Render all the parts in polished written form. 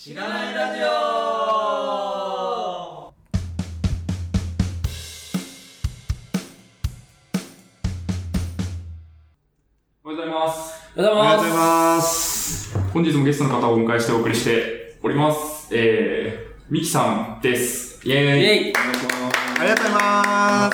しがないラジオ。 おはようございます。 おはようございます。 本日もゲストの方をお迎えしてお送りしております。ミキさんです。イェーイ。 イェイ。 お願いします。 ありがとうございます。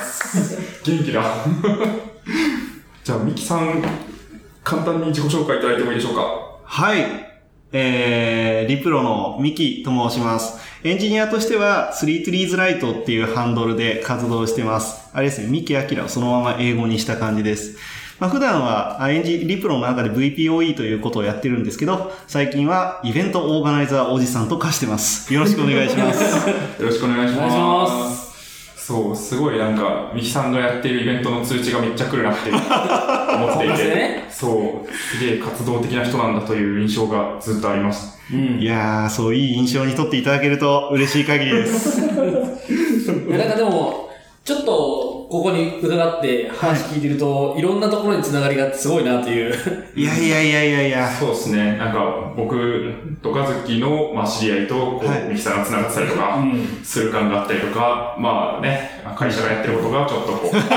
元気だ。じゃあ、ミキさん、簡単に自己紹介いただいてもいいでしょうか。 はい。リプロのミキと申します。エンジニアとしては、3 Trees Light っていうハンドルで活動してます。あれですね、ミキアキラをそのまま英語にした感じです。普段はリプロの中で VPOE ということをやってるんですけど、最近はイベントオーガナイザーおじさんと化してます。よろしくお願いします。 よろしくお願いします。そう、すごいなんか、ミキさんがやっているイベントの通知がめっちゃ来るなって思っていて、そう、すげえ活動的な人なんだという印象がずっとあります。 いやー、そういい印象にとっていただけると嬉しい限りです。 なんかでも、ちょっと、ここに伺って話聞いてると、いろんなところに繋がりがあってすごいなという。 いや。 そうですね。なんか、僕とかずきの、知り合いと、ミキさんが繋がってたりとか、する感があったりとか、会社がやってることがちょっとこう。い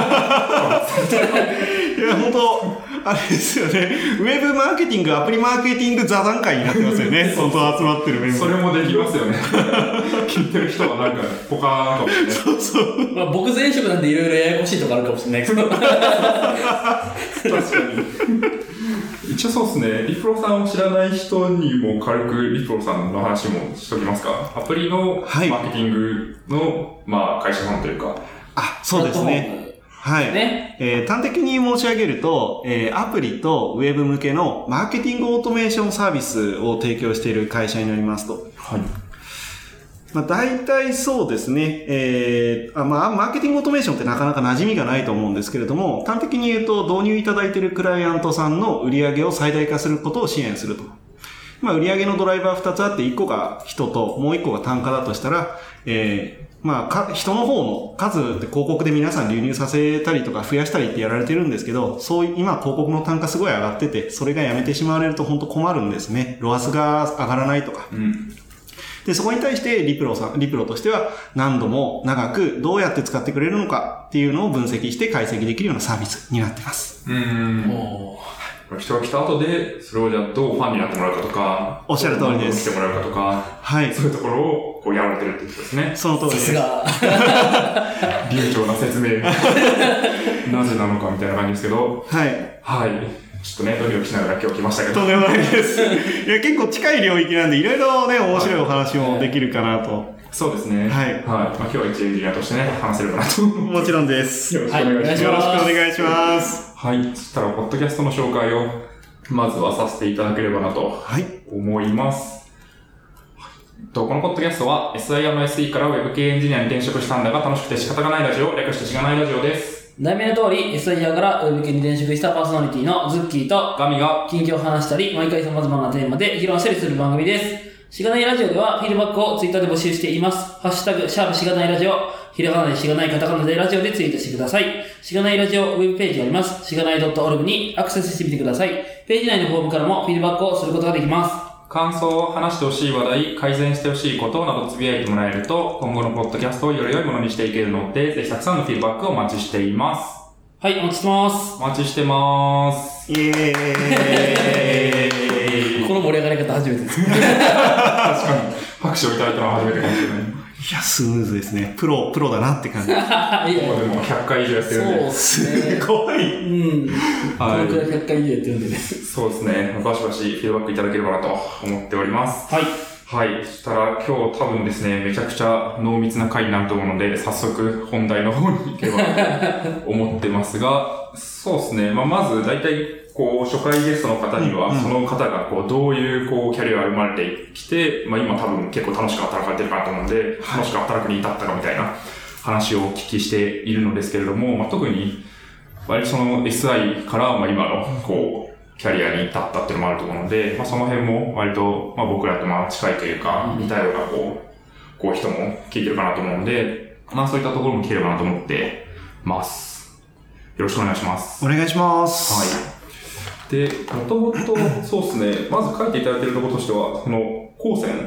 や、本当あれですよね。ウェブマーケティング、アプリマーケティング座談会になってますよね。本当集まってるメンバー。 それもできますよね。聞いてる人はなんか、ポカーンかもしれない。 そう。 僕前職なんでいろいろややこしいとこあるかもしれないけど。 確かに。一応そうですね。リプロさんを知らない人にも軽くリプロさんの話もしときますか。アプリのマーケティングの、会社さんというか。 そうですね。はい。端的に申し上げると、アプリとウェブ向けのマーケティングオートメーションサービスを提供している会社になりますと。 はい。 大体そうですね。マーケティングオートメーションってなかなか馴染みがないと思うんですけれども、端的に言うと導入いただいているクライアントさんの売り上げを最大化することを支援すると。売り上げのドライバー2つあって、1個が人ともう1個が単価だとしたら、人の方の数って広告で皆さん流入させたりとか増やしたりってやられてるんですけど、今広告の単価すごい上がってて、それがやめてしまわれると本当困るんですね。ロアスが上がらないとか。で、そこに対してリプロとしては何度も長くどうやって使ってくれるのかっていうのを分析して解析できるようなサービスになってます。 人が来た後で、それをじゃあどうファンになってもらうかとか、 おっしゃる通りです。 来てもらうかとか、 はい。 そういうところをこうやられてるってことですね。 その通りです。 さすが。流暢な説明。なぜなのかみたいな感じですけど。 はい。 はい。ちょっとね、ドキドキしながら今日来ましたけど。 とんでもないです。いや、結構近い領域なんで、いろいろね、面白いお話もできるかなと。 そうですね。 はい。 今日は一エンジニアとしてね、話せるかなと。 もちろんです。 よろしくお願いします。 よろしくお願いします。 はい。そしたら、ポッドキャストの紹介を、まずはさせていただければなと思います。このポッドキャストは SIR の SE から Web 系エンジニアに転職したんだが楽しくて仕方がないラジオ、略してしがないラジオです。 題名の通り SIR から Web 系に転職したパーソナリティのズッキーとガミが近況を話したり、毎回様々なテーマで議論したりする番組です。しがないラジオではフィードバックをツイッターで募集しています。ハッシュタグ、#しがないラジオ、ひらがなでしがないカタカナでラジオでツイートしてください。しがないラジオウェブページがあります。しがない .org にアクセスしてみてください。ページ内のフォームからもフィードバックをすることができます。 感想を話してほしい話題、改善してほしいことなどつぶやいてもらえると、今後のポッドキャストをより良いものにしていけるので、ぜひたくさんのフィードバックをお待ちしています。 はい、お待ちしてます。 お待ちしてます。 イエーイ。 この盛り上がり方初めてです。 確かに。拍手をいただいたのは初めてかもしれない。 いや、スムーズですね。プロだなって感じ。 でも100回以上やってるんで。 そうですね。 すごい。 このくらい100回以上やってるんでね。 そうですね。バシバシフィードバックいただければなと思っております。 はい。 はい。そしたら今日多分ですね、めちゃくちゃ濃密な回になると思うので、早速本題の方に行ければと思ってますが、そうですね。まず大体初回ゲストの方には、その方がどういうキャリアが生まれてきて、今多分結構楽しく働かれてるかなと思うので、楽しく働くに至ったかみたいな話をお聞きしているのですけれども、特に割とその SI から今のキャリアに至ったっていうのもあると思うので、その辺も割と僕らと近いというか、似たような人も聞いてるかなと思うので、そういったところも聞ければなと思ってます。よろしくお願いします。 お願いします。 はい。で、もともと、そうですね、まず書いていただいているところとしては、高専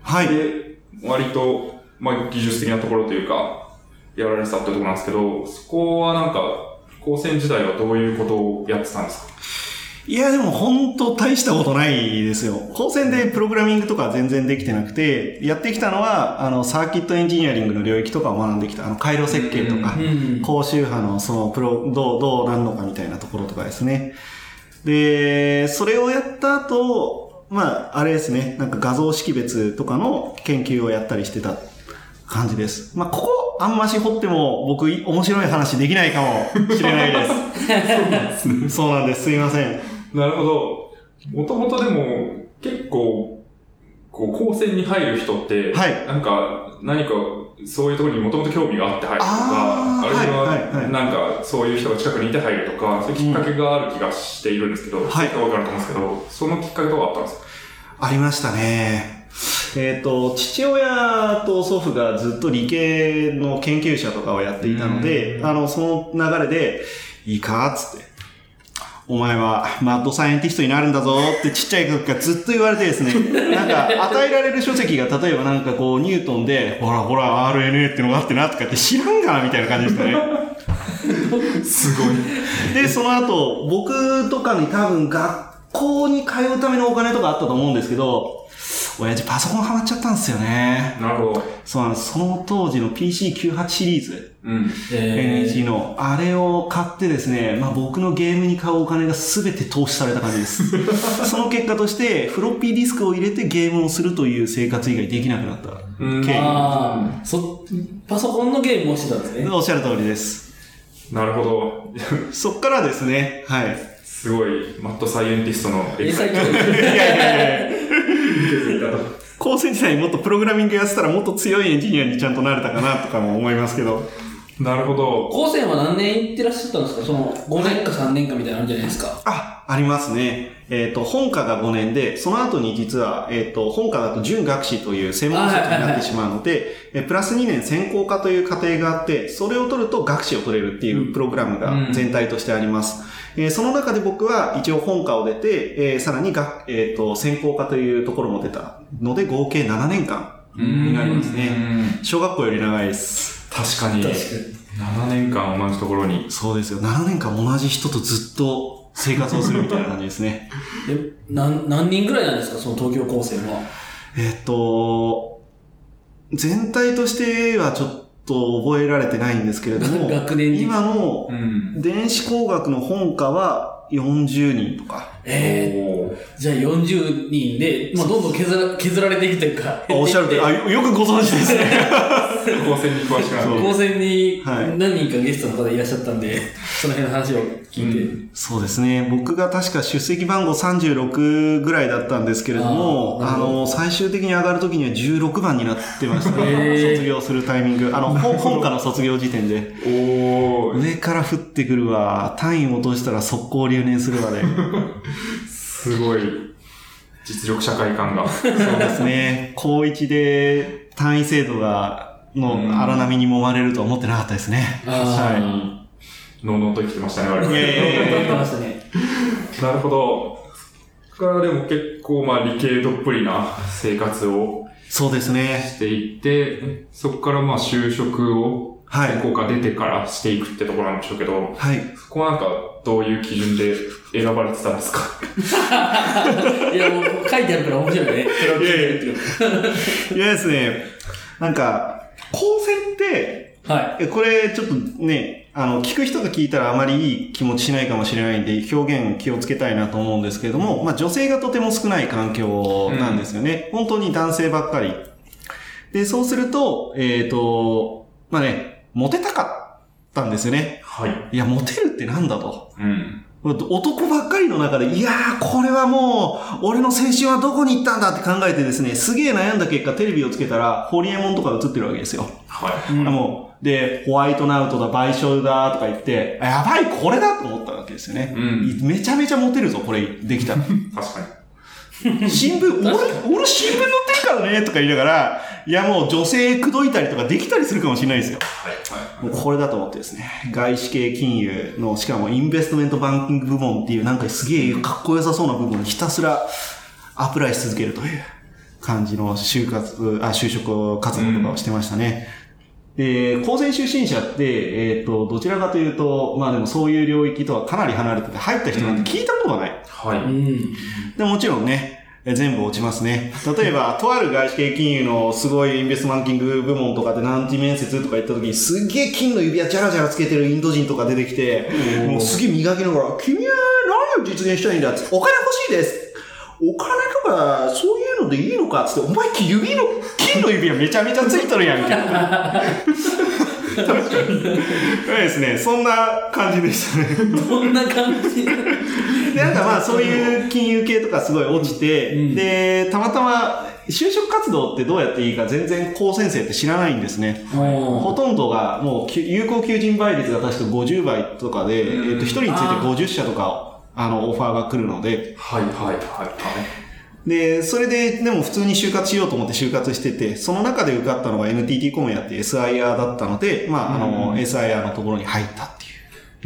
はい。 で、割と、技術的なところというか、やられてたってところなんですけど、そこはなんか、高専時代はどういうことをやってたんですか？ いや、でも本当大したことないですよ。高専でプログラミングとか全然できてなくて、やってきたのは、サーキットエンジニアリングの領域とかを学んできた、回路設計とか、高周波のどうなんのかみたいなところとかですね。で、それをやった後、あれですね、なんか画像識別とかの研究をやったりしてた感じです。ここ、あんまし掘っても僕、面白い話できないかもしれないです。そうなんですね。そうなんです。すいません。 なるほど。もともとでも、結構、高専に入る人って、 はい。 何か、そういうところにもともと興味があって入るとか、あるいは、なんか、そういう人が近くにいて入るとか、そういうきっかけがある気がしているんですけど、はい。わかると思うんですけど、そのきっかけとかあったんですか？ ありましたね。父親と祖父がずっと理系の研究者とかをやっていたので、その流れで、いいかつって、お前はマッドサイエンティストになるんだぞってちっちゃい時からずっと言われてですね、なんか与えられる書籍が例えばなんかニュートンで、ほら RNA ってのがあってなとかって知らんかなみたいな感じでしたね。 すごい。 で、その後、僕とかに多分学校に通うためのお金とかあったと思うんですけど、親父パソコンハマっちゃったんですよね。 なるほど。 そうなんです。その当時の PC98 シリーズ。NEC の、あれを買ってですね、僕のゲームに買うお金が全て投資された感じです。その結果として、フロッピーディスクを入れてゲームをするという生活以外できなくなった経緯。 パソコンのゲームをしてたんですね。 おっしゃる通りです。 なるほど。 そっからですね、はい。 すごい、マッドサイエンティストの英才教育。 いや。高専時代にもっとプログラミングやってたらもっと強いエンジニアにちゃんとなれたかなとかも思いますけど。 なるほど。 高専は何年行ってらっしゃったんですか？その5年か3年かみたいなのあるんじゃないですか？ ありますね。本科が5年で、その後に実は、本科だと準学士という専門職になってしまうので、プラス2年専攻科という課程があって、それを取ると学士を取れるっていうプログラムが全体としてあります。その中で僕は一応本科を出て、さらに専攻科というところも出たので、合計7年間になりますね。小学校より長いです。 確かに。7年間同じところに。 そうですよ。7年間同じ人とずっと生活をするみたいな感じですね。 何人ぐらいなんですか、その東京高専は？ 全体としてはちょっと覚えられてないんですけれども、今の電子工学の本科は40人とか。 じゃあ40人で、どんどん削られていくというか。 おっしゃるとり、よくご存知ですね。 高専に詳しくなる。 高専に何人かゲストの方いらっしゃったんで、その辺の話を聞いて。 そうですね。僕が確か出席番号36ぐらいだったんですけれども、最終的に上がるときには16番になってましたね。卒業するタイミング。本科の卒業時点で。上から降ってくるわ。単位を落としたら速攻留年するわで。 すごい。実力社会感が。 そうですね。高1で単位制度の荒波に揉まれるとは思ってなかったですね。 はい。のうのうと生きてましたね、我々。 生きてましたね。 なるほど。そこからでも結構理系どっぷりな生活をそうですね。 していって、そこから就職を専攻科出てからしていくってところなんでしょうけど、 はい。 そこはどういう基準で選ばれてたんですか？ いや、もう書いてあるから面白いね。 いやですね、高専って、これちょっとね、聞く人が聞いたらあまりいい気持ちしないかもしれないんで、表現気をつけたいなと思うんですけれども、女性がとても少ない環境なんですよね。本当に男性ばっかり。で、そうすると、モテたかったんですよね。 はい。 いや、モテるってなんだと。男ばっかりの中で、いやー、これはもう、俺の青春はどこに行ったんだって考えてですね、すげー悩んだ結果、テレビをつけたら、ホリエモンとか映ってるわけですよ。 はい。 で、ホワイトナウトだ、賠償だ、とか言って、やばい、これだと思ったわけですよね。めちゃめちゃモテるぞ、これ、できたら。 確かに。 新聞、俺新聞載ってるからね、とか言いながら、いやもう女性口説いたりとかできたりするかもしれないですよ。もうこれだと思ってですね、外資系金融の、しかもインベストメントバンキング部門っていうすげえかっこよさそうな部分にひたすらアプライし続けるという感じの就職活動とかをしてましたね。で、高専出身者って、どちらかというと、まあでもそういう領域とはかなり離れてて、入った人なんて聞いたことがない。 はい。 でもちろんね、全部落ちますね。例えば、とある外資系金融のすごいインベストマンキング部門とかで何時面接とか行った時に、すっげえ金の指輪ジャラジャラつけてるインド人とか出てきて、もうすげえ磨きながら、君は何を実現したいんだって、お金欲しいです。お金とか、そういうのでいいのかってって、お前金の指輪めちゃめちゃついとるやんけ。確かに。ですね、そんな感じでしたね。 どんな感じで、なんかまあそういう金融系とかすごい落ちて、で、たまたま就職活動ってどうやっていいか全然高専生って知らないんですね。ほとんどがもう有効求人倍率が確か50倍とかで、1人について50社とかオファーが来るので。 はいはいはいはい。 で、それで、でも普通に就活しようと思って就活してて、その中で受かったのが NTT コムヤって SIR だったので、まあ、SIR のところに入ったっていう。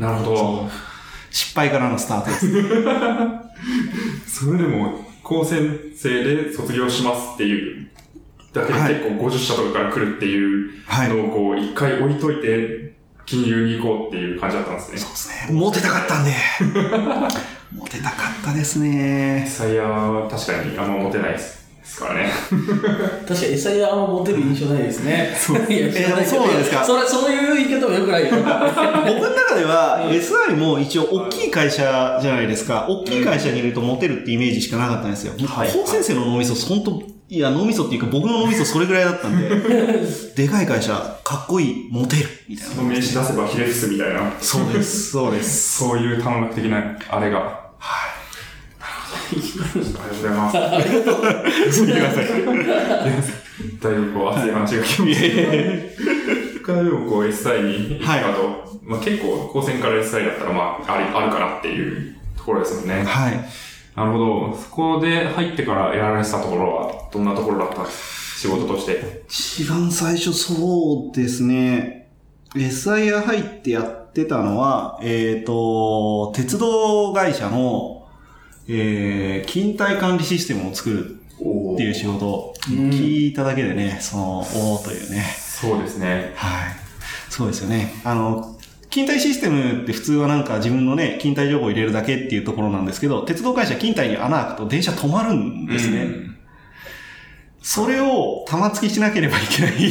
なるほど。 失敗からのスタートです。 それでも、高専生で卒業しますっていうだけで結構50社とかから来るっていうのをこう、一回置いといて、金融に行こうっていう感じだったんですね。 そうですね。モテたかったんで。モテたかったですね。 SIR は確かにあんまモテないですからね。 確かに SIR あんまモテる印象ないですね。 そうなんですか。 そういう言い方も良くないよ。僕の中では SI も一応大きい会社じゃないですか。大きい会社にいるとモテるってイメージしかなかったんですよ。高先生の脳みそ、本当いや、脳みそっていうか僕の脳みそそれぐらいだったんで、でかい会社、かっこいい、モテる、みたいな。 その名刺出せばひれ伏すみたいな。 そうです、そうです。 そういう短絡的な、あれが。はい。ありがとうございます。ありがとう。すみません。だいぶこう熱い話が来ましたね。他でもこう SI に行ったと、まあ結構高専から SI だったらまああるかなっていうところですもんね。 はい。 なるほど。そこで入ってからやられてたところはどんなところだったんですか？仕事として。 一番最初そうですね。SIR 入ってやってたのは、鉄道会社の、勤怠管理システムを作るっていう仕事を聞いただけでね、おーというね。 そうですね。 はい。そうですよね。勤怠システムって普通はなんか自分のね、勤怠情報を入れるだけっていうところなんですけど、鉄道会社勤怠に穴開くと電車止まるんですね。それを玉突きしなければいけない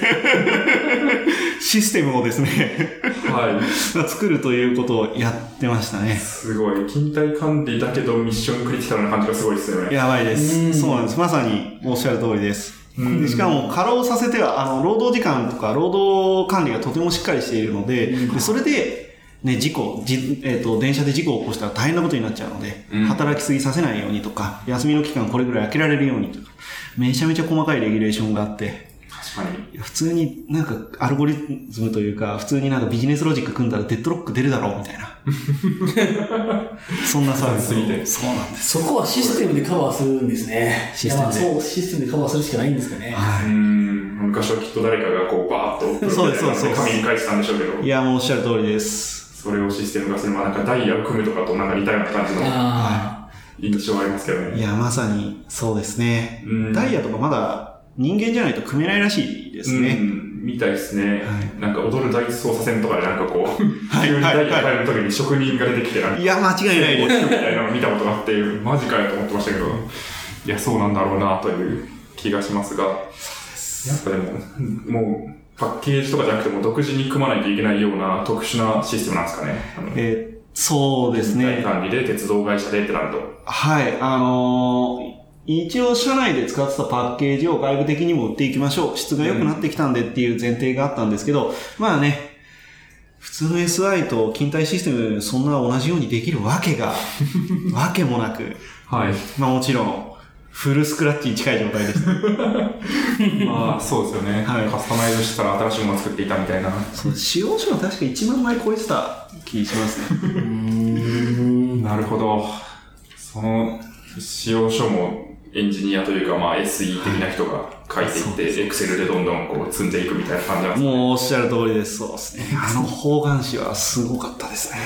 システムをですね、はい。作るということをやってましたね。 すごい。勤怠管理だけどミッションクリティカルな感じがすごいですよね。 やばいです。そうなんです。まさにおっしゃる通りです。でしかも、過労させては、労働時間とか、労働管理がとてもしっかりしているので、それで、ね、電車で事故を起こしたら大変なことになっちゃうので、働きすぎさせないようにとか、休みの期間これぐらい空けられるようにとか、めちゃめちゃ細かいレギュレーションがあって、 確かに。 普通になんかアルゴリズムというか、普通になんかビジネスロジック組んだらデッドロック出るだろうみたいな。そんなサービスで。そうなんです。 そこはシステムでカバーするんですね。システムで。そう、システムでカバーするしかないんですかね。 はい。 昔はきっと誰かがこうバーッと、 そうです、そうです。 紙に書いてたんでしょうけど。 いや、もうおっしゃる通りです。 それをシステム化する、まあなんかダイヤを組むとかとなんか似たような感じの。印象ありますけどね。 いや、まさにそうですね。ダイヤとかまだ人間じゃないと組めないらしいですね。 みたいですね。はい、なんか踊る第一操作線とかでなんかこう、 はい、 急にダイヤ変えるときに職人が出てきてなんか、 いや、間違いないです。 みたいなの見たことがあって、マジかよと思ってましたけど、いや、そうなんだろうなという気がしますが、やっぱでも、もう、パッケージとかじゃなくても独自に組まないといけないような特殊なシステムなんですかね。 そうですね。 管理で鉄道会社でってなると。 はい。一応社内で使ってたパッケージを外部的にも売っていきましょう。質が良くなってきたんでっていう前提があったんですけど、まあね、普通の SI と勤怠システムそんな同じようにできるわけもなく。 はい。 まあもちろん、フルスクラッチに近い状態です。 まあそうですよね。はい。カスタマイズしたら新しいものを作っていたみたいな。 そう、使用書は確か1万枚超えてた気しますね。 なるほど。その使用書もエンジニアというか、まあ SE 的な人が書いていって、Excel でどんどんこう積んでいくみたいな感じなんですね。 もうおっしゃる通りです。そうですね。方眼紙はすごかったですね。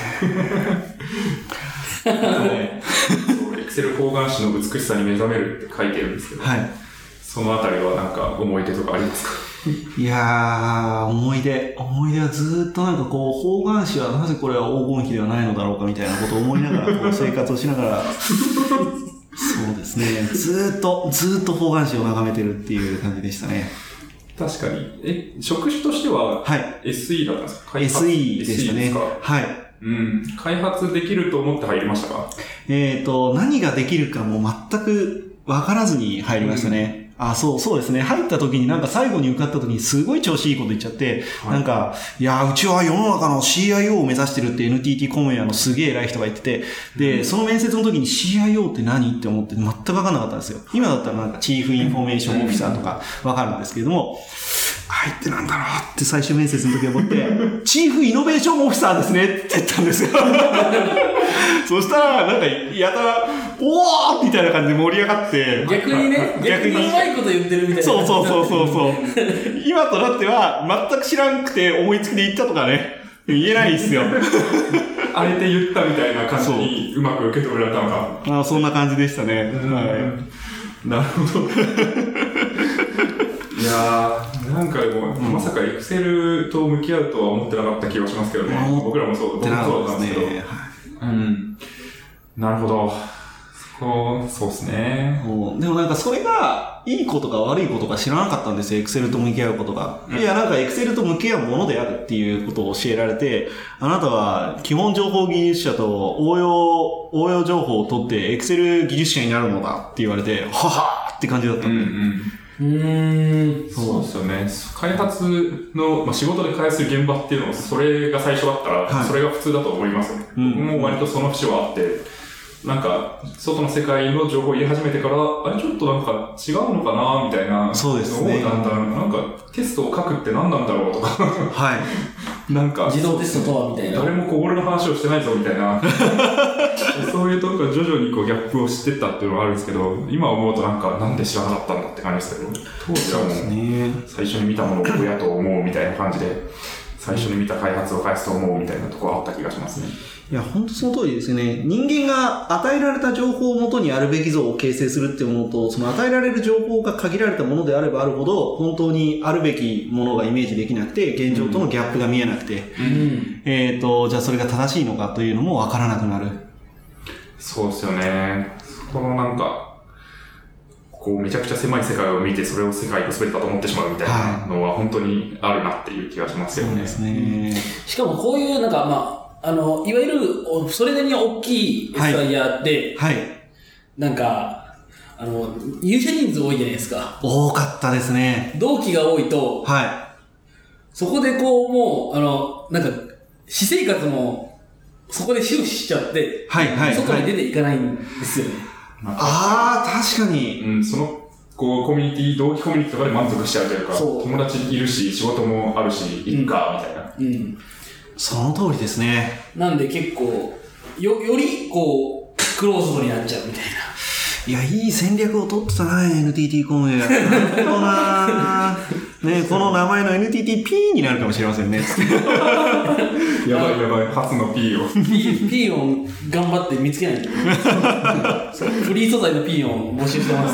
Excel 方眼紙の美しさに目覚めるって書いてるんですけど、はい。 そのあたりはなんか思い出とかありますか？ いやー、思い出はずーっとなんかこう、方眼紙はなぜこれは黄金比ではないのだろうかみたいなことを思いながら、こう生活をしながら、そうですね、ずーっと方眼紙を眺めてるっていう感じでしたね。 確かに。職種としては、 はい。 SE だったんですか？ SE でしたね。はい。 うん。開発できると思って入りましたか？ 何ができるかも全く分からずに入りましたね。そうですね。入った時になんか最後に受かった時にすごい調子いいこと言っちゃって、はい、なんか、いや、うちは世の中の CIO を目指してるって NTT コムウェアのすげえ偉い人が言ってて、で、その面接の時に CIO って何って思って全く分かんなかったんですよ。今だったらなんかチーフインフォメーションオフィサーとか分かるんですけれども、はいってなんだろうって最終面接の時思って、チーフイノベーションオフィサーですねって言ったんですよ。そしたら、なんか、やたら、おーみたいな感じで盛り上がって。 逆にね、逆にうまいこと言ってるみたいな。 そう。今となっては、全く知らんくて思いつきで言ったとかね、言えないんですよ。 あえて言ったみたいな感じにうまく受け止められたのか。 そんな感じでしたね。はい。 なるほど。いやー、なんかでも、まさかエクセルと向き合うとは思ってなかった気がしますけどね。僕らもそうだったんですけど。うん。なるほど。そうですね。 でもなんかそれがいいことか悪いことか知らなかったんですよ、エクセルと向き合うことが。いや、なんかエクセルと向き合うものであるっていうことを教えられて、あなたは基本情報技術者と応用情報を取ってエクセル技術者になるのだって言われて、ははーって感じだったんで。 そうですよね。開発の、仕事で開発する現場っていうのは、それが最初だったら、それが普通だと思いますよね。僕も割とその節はあって、なんか、外の世界の情報を入れ始めてから、あれちょっとなんか違うのかなみたいな。 そうですね。 だんだん、なんかテストを書くって何なんだろうとか。 はい。 なんか。 自動テストとはみたいな。 誰もこぼれの話をしてないぞみたいな。そういうところが徐々にこうギャップを知ってったっていうのがあるんですけど、今思うとなんかなんで知らなかったんだって感じですけど、当時はもう最初に見たものを親と思うみたいな感じで、最初に見た開発を返すと思うみたいなところあった気がしますね。 いや、本当その通りですね。人間が与えられた情報をもとにあるべき像を形成するっていうものと、その与えられる情報が限られたものであればあるほど、本当にあるべきものがイメージできなくて、現状とのギャップが見えなくて、じゃあそれが正しいのかというのもわからなくなる。 そうですよね。このなんか、こうめちゃくちゃ狭い世界を見て、それを世界が全てだと思ってしまうみたいなのは本当にあるなっていう気がしますよね。 そうですね。 しかもこういうなんかいわゆる、それなりに大きい SIR で、 はい。 なんか、入社人数多いじゃないですか。 多かったですね。 同期が多いと、 はい。 そこでこう、もう、なんか、私生活も、そこで終始しちゃって、 はい。 外に出ていかないんですよね。 確かに。 その、こう、コミュニティ、同期コミュニティとかで満足しちゃうというか、友達いるし、仕事もあるし、いっか、みたいな。 その通りですね。 なんで結構、より、こう、クローズドになっちゃうみたいな。 いや、いい戦略を取ってたな、NTT コムウェア。なるほどな。ね、この名前の NTTP になるかもしれませんね。 やばい、初の P を。 P 音頑張って見つけないと。フリー素材の P 音募集してます。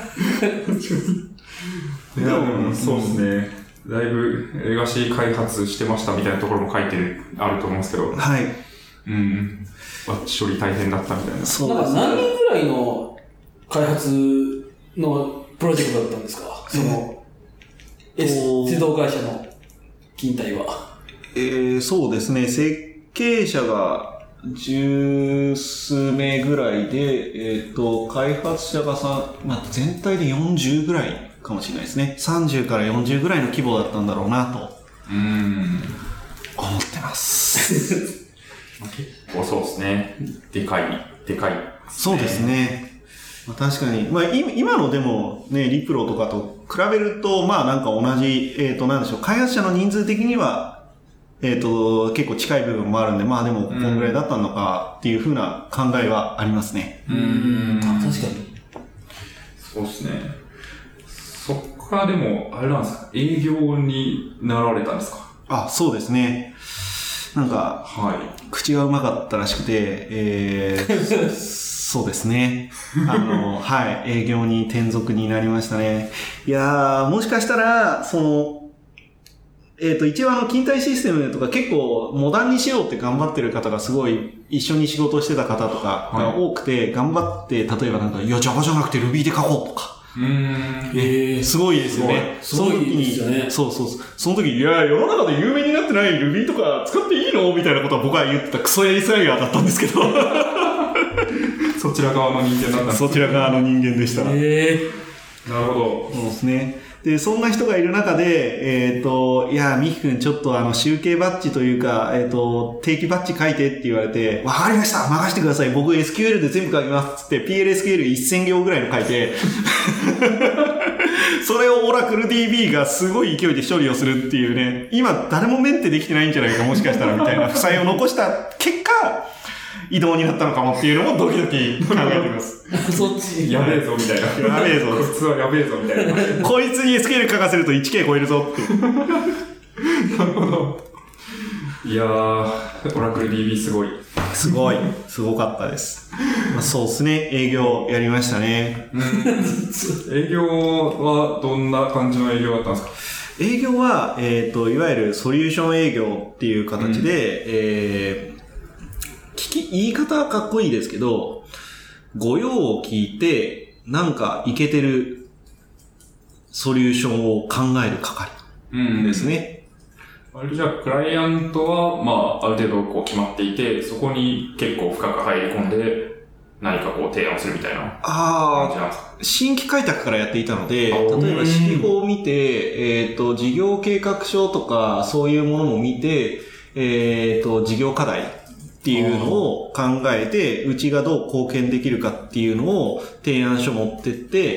いや、そうですね。だいぶレガシー開発してましたみたいなところも書いてあると思うんですけど。 はい。 処理大変だったみたいな。 そうですね。何人ぐらいの開発のプロジェクトだったんですか？その、自動会社の勤怠は。 そうですね。設計者が十数名ぐらいで、開発者が全体で40ぐらいかもしれないですね。30から40ぐらいの規模だったんだろうなと。思ってます。 結構そうですね。でかい。 そうですね。確かに。今のでもね、リプロとかと比べると、なんか同じ、なんでしょう、開発者の人数的には、結構近い部分もあるんで、でも、こんぐらいだったのかっていう風な考えはありますね。 確かに。 そうですね。そっからでも、あれなんですか、営業になられたんですか？ そうですね。なんか、口がうまかったらしくて、 そうですね。はい、営業に転属になりましたね。いやー、もしかしたら、一応近代システムとか結構モダンにしようって頑張ってる方がすごい一緒に仕事してた方とかが多くて、頑張って、例えばなんか、いや、Java じゃなくて Ruby で書こうとか。すごいですよね。 すごいですよね。 そう。その時、いや、世の中で有名になってない Ruby とか使っていいのみたいなことは僕は言ってたクソやりさいがだったんですけど。 そちら側の人間だったんですそちら側の人間でした。 なるほど。 そうですね。で、そんな人がいる中で、いや、ミキ君ちょっと集計バッジというか、定期バッジ書いてって言われて、わかりました任せてください僕 SQL で全部書きますつって、PLSQL1000 行ぐらいの書いて、それをオラクル DB がすごい勢いで処理をするっていうね、今誰もメンテできてないんじゃないかもしかしたらみたいな負債を残した結果、移動になったのかもっていうのもドキドキ考えてます。 そっち。 やべえぞみたいな。 やべえぞ。 こいつはやべえぞみたいな。 こいつに SQL 書かせると 1K 超えるぞって。 なるほど。いやー、オラクル DB すごい。 すごかったです。まあ、そうですね。営業やりましたね。 営業はどんな感じの営業だったんですか？ 営業は、いわゆるソリューション営業っていう形で、言い方はかっこいいですけど、御用を聞いて、なんかイケてるソリューションを考える係ですね。 じゃあ、クライアントは、まあ、ある程度こう決まっていて、そこに結構深く入り込んで、何かこう提案するみたいな感じなんですか？ 新規開拓からやっていたので、例えば指揮法を見て、事業計画書とかそういうものも見て、事業課題っていうのを考えて、うちがどう貢献できるかっていうのを提案書持ってって、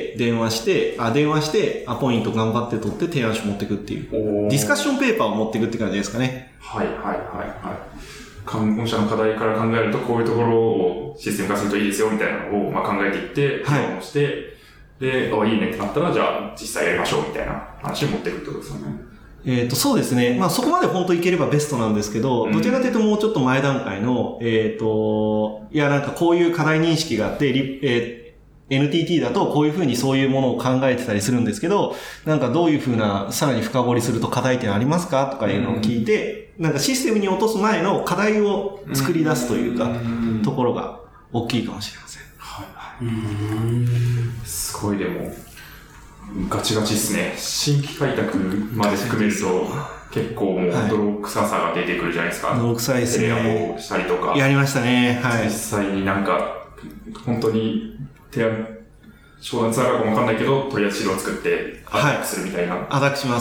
電話して、アポイント頑張って取って提案書持っていくっていう。ディスカッションペーパーを持っていくって感じですかね。 はい。御社の課題から考えると、こういうところをシステム化するといいですよ、みたいなのをまあ考えていって、提案をして、で、いいねってなったら、じゃあ実際やりましょう、みたいな話を持っていくってことですよね。 そうですね。まあそこまで本当いければベストなんですけど、どちらかというともうちょっと前段階の、いやなんかこういう課題認識があって、NTT だとこういうふうにそういうものを考えてたりするんですけど、なんかどういうふうな、さらに深掘りすると課題点ありますかとかいうのを聞いて、なんかシステムに落とす前の課題を作り出すというか、ところが大きいかもしれません。 すごいでも、ガチガチですね。新規開拓まで含めると、結構もう泥臭さが出てくるじゃないですか。 泥臭いですね。 提案をしたりとか。 やりましたね。はい。 実際になんか、本当に提案、商談つながるかもわかんないけど、とりあえず資料を作って、アタックするみたいな。 アタックします。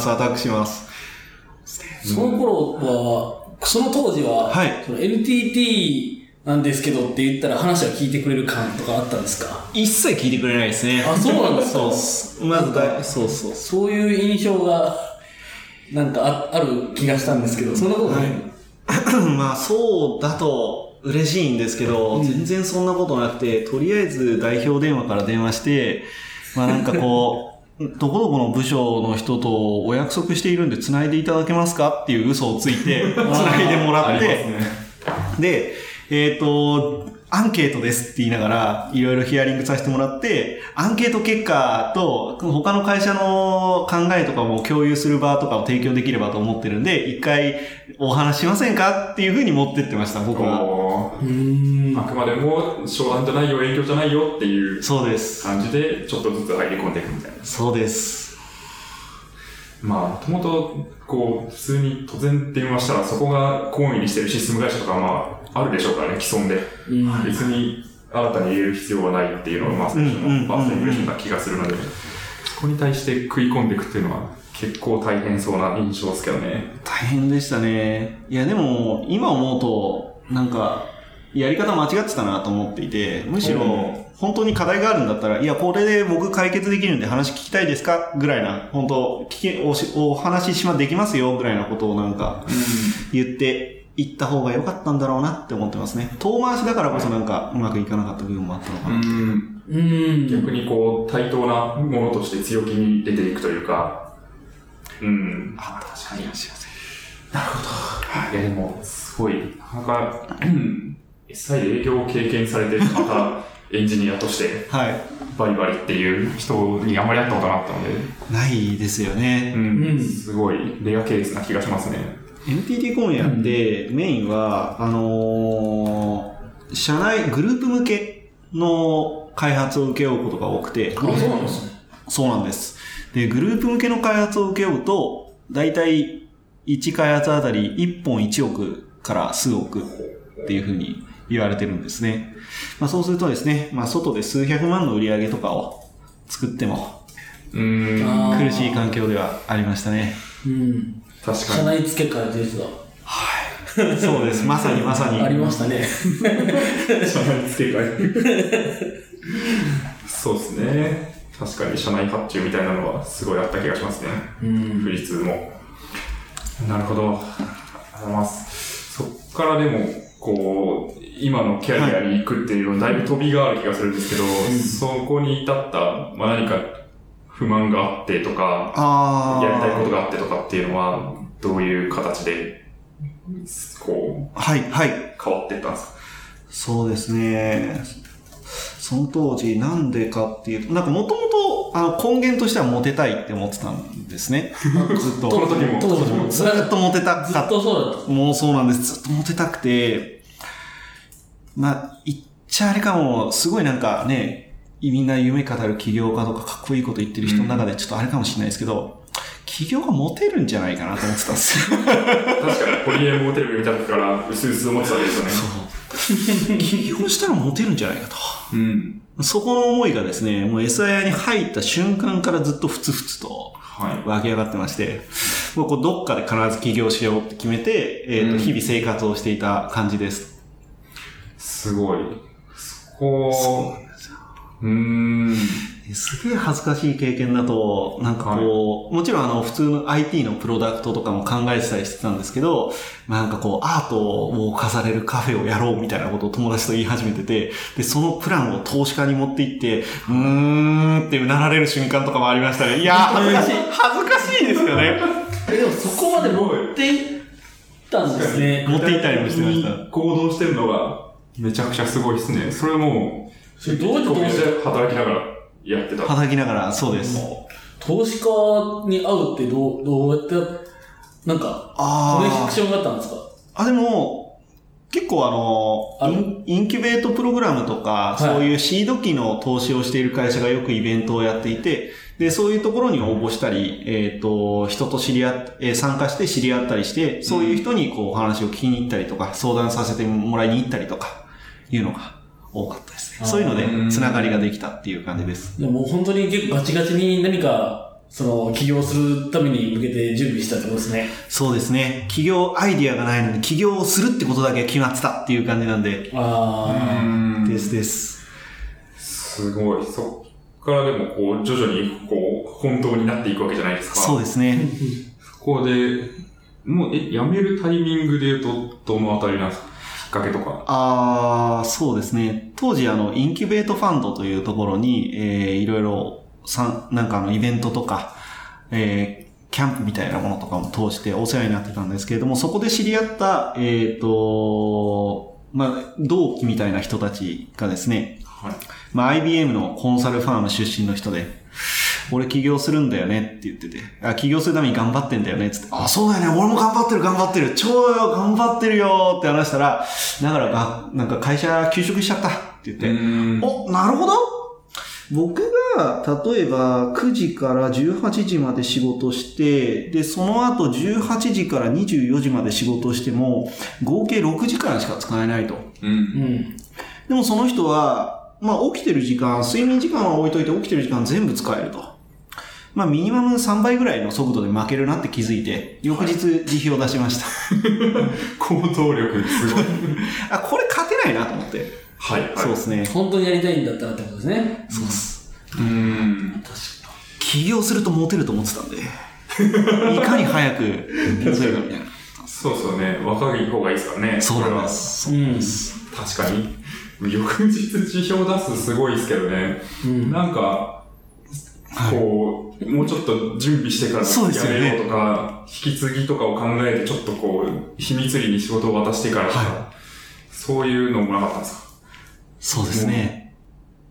その頃は、その当時は、その NTT なんですけどって言ったら話は聞いてくれる感とかあったんですか？ 一切聞いてくれないですね。 あ、そうなんですか？ まずそういう印象が、なんかある気がしたんですけど、そんなことない？ まあそうだと嬉しいんですけど、全然そんなことなくて、とりあえず代表電話から電話して、まあなんかこう、どこどこの部署の人とお約束しているんで繋いでいただけますかっていう嘘をついて、繋いでもらって、で、アンケートですって言いながら、いろいろヒアリングさせてもらって、アンケート結果と、他の会社の考えとかも共有する場とかを提供できればと思ってるんで、一回お話しませんかっていう風に持ってってました、僕は。 あくまでも、商談じゃないよ、営業じゃないよっていう。 そうです。 感じで、ちょっとずつ入り込んでいくみたいな。 そうです。 まあ、もともと、こう、普通に突然電話したら、そこが懇意にしてるシステム会社とか、まあ、あるでしょうからね、既存で。別に新たに入れる必要はないっていうのが、まあ、最初のファーストインプレッションな気がするので、そこに対して食い込んでいくっていうのは、結構大変そうな印象ですけどね。 大変でしたね。いや、でも、今思うと、なんか、やり方間違ってたなと思っていて、むしろ、本当に課題があるんだったら、いや、これで僕解決できるんで話聞きたいですかぐらいな、本当お話できますよぐらいなことをなんか、言っていった方が良かったんだろうなって思ってますね。遠回しだからこそなんか、うまくいかなかった部分もあったのかな。 逆にこう、対等なものとして強気に出ていくというか、 確かに。 なるほど。いや、でも、すごい、なかなか、SI で営業を経験されて、また、 エンジニアとしてはい。 バリバリっていう人にあまり会ったことなかったので、 ないですよね。 すごいレアケースな気がしますね。 NTT コンヤってメインは、社内グループ向けの開発を請け負うことが多くて。 そうなんですね。 そうなんです。で、グループ向けの開発を請け負うと、だいたい1開発あたり1本1億から数億っていうふうに言われてるんですね。まあそうするとですね、まあ外で数百万の売り上げとかを作っても、苦しい環境ではありましたね。 確か社に。 内付け替えという人だ。 そうです。まさにまさに。 ありましたね。 社内付け替え。そうですね。確かに社内発注みたいなのはすごいあった気がしますね。富士通も。なるほど。ありがとうございます。そっからでも、こう、今のキャリアに行くっていうのはだいぶ飛びがある気がするんですけど、そこに至った、まあ、何か不満があってとか、やりたいことがあってとかっていうのは、どういう形で、こう、 はい、はい。 変わっていったんですか？ そうですね。その当時なんでかっていうと、なんかもともと根源としてはモテたいって思ってたんですね。ずっと。 その時も。 ずっとモテたかった。 ずっとそうだった。 もうそうなんです。ずっとモテたくて、まあ、言っちゃあれかも、すごいなんかね、みんな夢語る起業家とかかっこいいこと言ってる人の中でちょっとあれかもしれないですけど、起業がモテるんじゃないかなと思ってたんですよ。 確かに、ホリエモンテレビ見た時から薄々思ってたわけですよね。 そう。起業したらモテるんじゃないかと。そこの思いがですね、もう SIR に入った瞬間からずっとふつふつと湧き上がってまして、もうこうどっかで必ず起業しようって決めて、日々生活をしていた感じです。 すごい。 そうなんですよ。すげえ恥ずかしい経験だと、なんかこう、もちろん普通の IT のプロダクトとかも考えてたりしてたんですけど、なんかこう、アートを飾れるカフェをやろうみたいなことを友達と言い始めてて、で、そのプランを投資家に持って行って、ってうなられる瞬間とかもありましたね。いやー、恥ずかしいですよね。 でもそこまで持っていったんですね。 持って行ったりもしてました。 行動してるのがめちゃくちゃすごいですね。それもう、 どうやって働きながらやってた。 働きながら、そうです。 投資家に会うってどうやって、なんか、コネクションがあったんですか？ でも、結構インキュベートプログラムとか、そういうシード機の投資をしている会社がよくイベントをやっていて、で、そういうところに応募したり、人と参加して知り合ったりして、そういう人にこうお話を聞きに行ったりとか、相談させてもらいに行ったりとか、いうのが多かったですね。そういうので、つながりができたっていう感じです。 でも本当に結構ガチガチに何か、起業するために向けて準備したってことですね。 そうですね。起業アイディアがないのに起業をするってことだけ決まってたっていう感じなんで。です。 すごい。そっからでもこう、徐々にこう、本当になっていくわけじゃないですか。 そうですね。 そこで、もう、辞めるタイミングで言うと、どのあたりなんですか？きっかけとか。 そうですね。当時インキュベートファンドというところに、いろいろ、なんかイベントとか、キャンプみたいなものとかも通してお世話になってたんですけれども、そこで知り合った、同期みたいな人たちがですね、IBM のコンサルファーム出身の人で、俺起業するんだよねって言ってて、起業するために頑張ってんだよねって言って、そうだよね、俺も頑張ってる、超頑張ってるよって話したら、だからなんか会社休職しちゃったって言って、なるほど。僕が、例えば、9時から18時まで仕事して、で、その後18時から24時まで仕事しても、合計6時間しか使えないと。でもその人は、起きてる時間、睡眠時間は置いといて起きてる時間全部使えると。ミニマム3倍ぐらいの速度で負けるなって気づいて、翌日辞表を出しました。 行動力すごい。 これ勝てないなと思って。そうですね。 本当にやりたいんだったらってことですね。 そうです。 確かに。 起業するとモテると思ってたんで、いかに早くモテるかみたいな。 そうですよね。若い方がいいですからね。 そうなんです。 確かに。翌日辞表出すすごいですけどね。なんか、こう、もうちょっと準備してからやめようとか、引き継ぎとかを考えてちょっとこう、秘密裏に仕事を渡してからとか、そういうのもなかったんですか？ そうですね。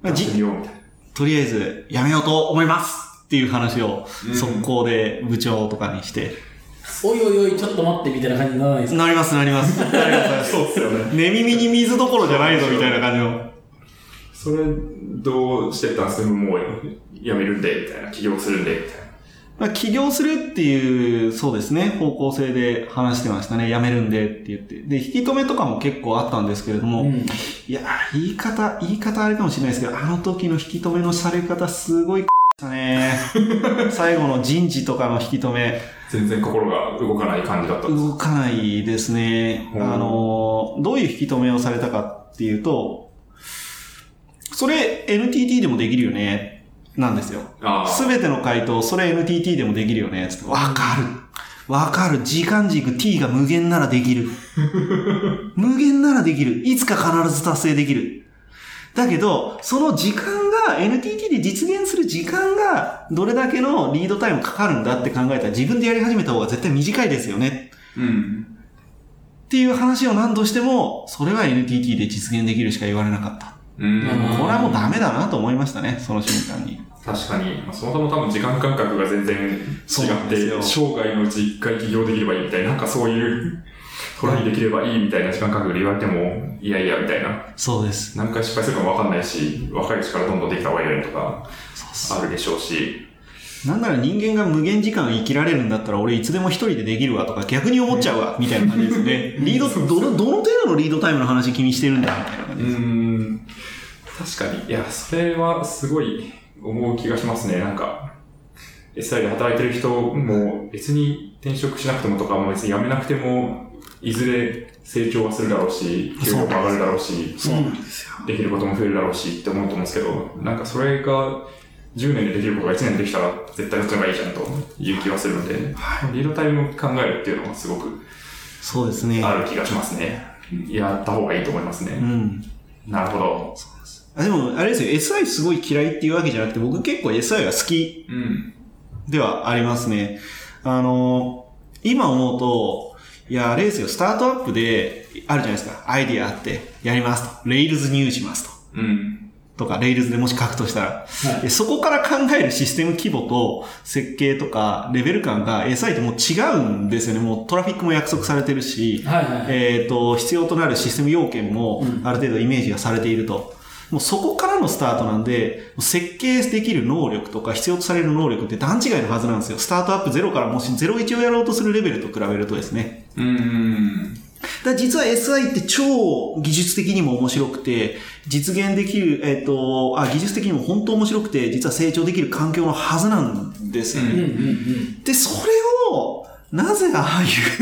出してみようみたいな。 とりあえずやめようと思いますっていう話を速攻で部長とかにして、 おいおいおい、ちょっと待ってみたいな感じにならないですか？ なります。 そうですよね。 寝耳に水どころじゃないぞみたいな感じの。 それ、どうしてたんですか？もうやめるんで、みたいな。起業するんで、みたいな。 まあ、起業するっていう、そうですね、方向性で話してましたね。辞めるんでって言って。で、引き止めとかも結構あったんですけれども、いや、言い方あれかもしれないですけど、あの時の引き止めのされ方すごいしたね。最後の人事とかの引き止め。 全然心が動かない感じだったんですか？ 動かないですね。どういう引き止めをされたかっていうと、それ NTT でもできるよね。なんですよ。すべての回答、それ NTT でもできるよね。つって、わかる。時間軸 T が無限ならできる。無限ならできる。いつか必ず達成できる。だけど、その時間が NTT で実現する時間がどれだけのリードタイムかかるんだって考えたら自分でやり始めた方が絶対短いですよね。っていう話を何度しても、それは NTT で実現できるしか言われなかった。これはもうダメだなと思いましたね、その瞬間に。 確かに。そもそも多分時間感覚が全然違って、生涯のうち一回起業できればいいみたいな、なんかそういうトライできればいいみたいな時間感覚で言われても、いやいやみたいな。 そうです。 何回失敗するかもわかんないし、若いうちからどんどんできた方がいいよねとか、あるでしょうし。 なんなら人間が無限時間生きられるんだったら俺いつでも一人でできるわとか逆に思っちゃうわみたいな感じですね。リード、どの程度のリードタイムの話気にしてるんだみたいな感じです。 確かに。いや、それはすごい思う気がしますね。なんか、SI で働いてる人も別に転職しなくてもとかも別に辞めなくても、いずれ成長はするだろうし、給料も上がるだろうし、できることも増えるだろうしって思うと思うんですけど、なんかそれが10年でできることが1年でできたら絶対そっちの方がいいじゃんという気はするので、リードタイムを考えるっていうのはすごくそうですね。 ある気がしますね。やった方がいいと思いますね。なるほど。 でも、あれですよ、SI すごい嫌いっていうわけじゃなくて、僕結構 SI が好きではありますね。今思うと、いや、あれですよ、スタートアップで、あるじゃないですか、アイディアあって、やりますと。レイルズ入しますと。とか、レイルズでもし書くとしたら、でそこから考えるシステム規模と設計とかレベル感が SI ってもう違うんですよね。もうトラフィックも約束されてるし、必要となるシステム要件もある程度イメージがされていると。もうそこからのスタートなんで、設計できる能力とか必要とされる能力って段違いのはずなんですよ。スタートアップゼロからもし01をやろうとするレベルと比べるとですね。だ実は SI って超技術的にも面白くて、実現できる、技術的にも本当面白くて、実は成長できる環境のはずなんですよね。で、それを、なぜああ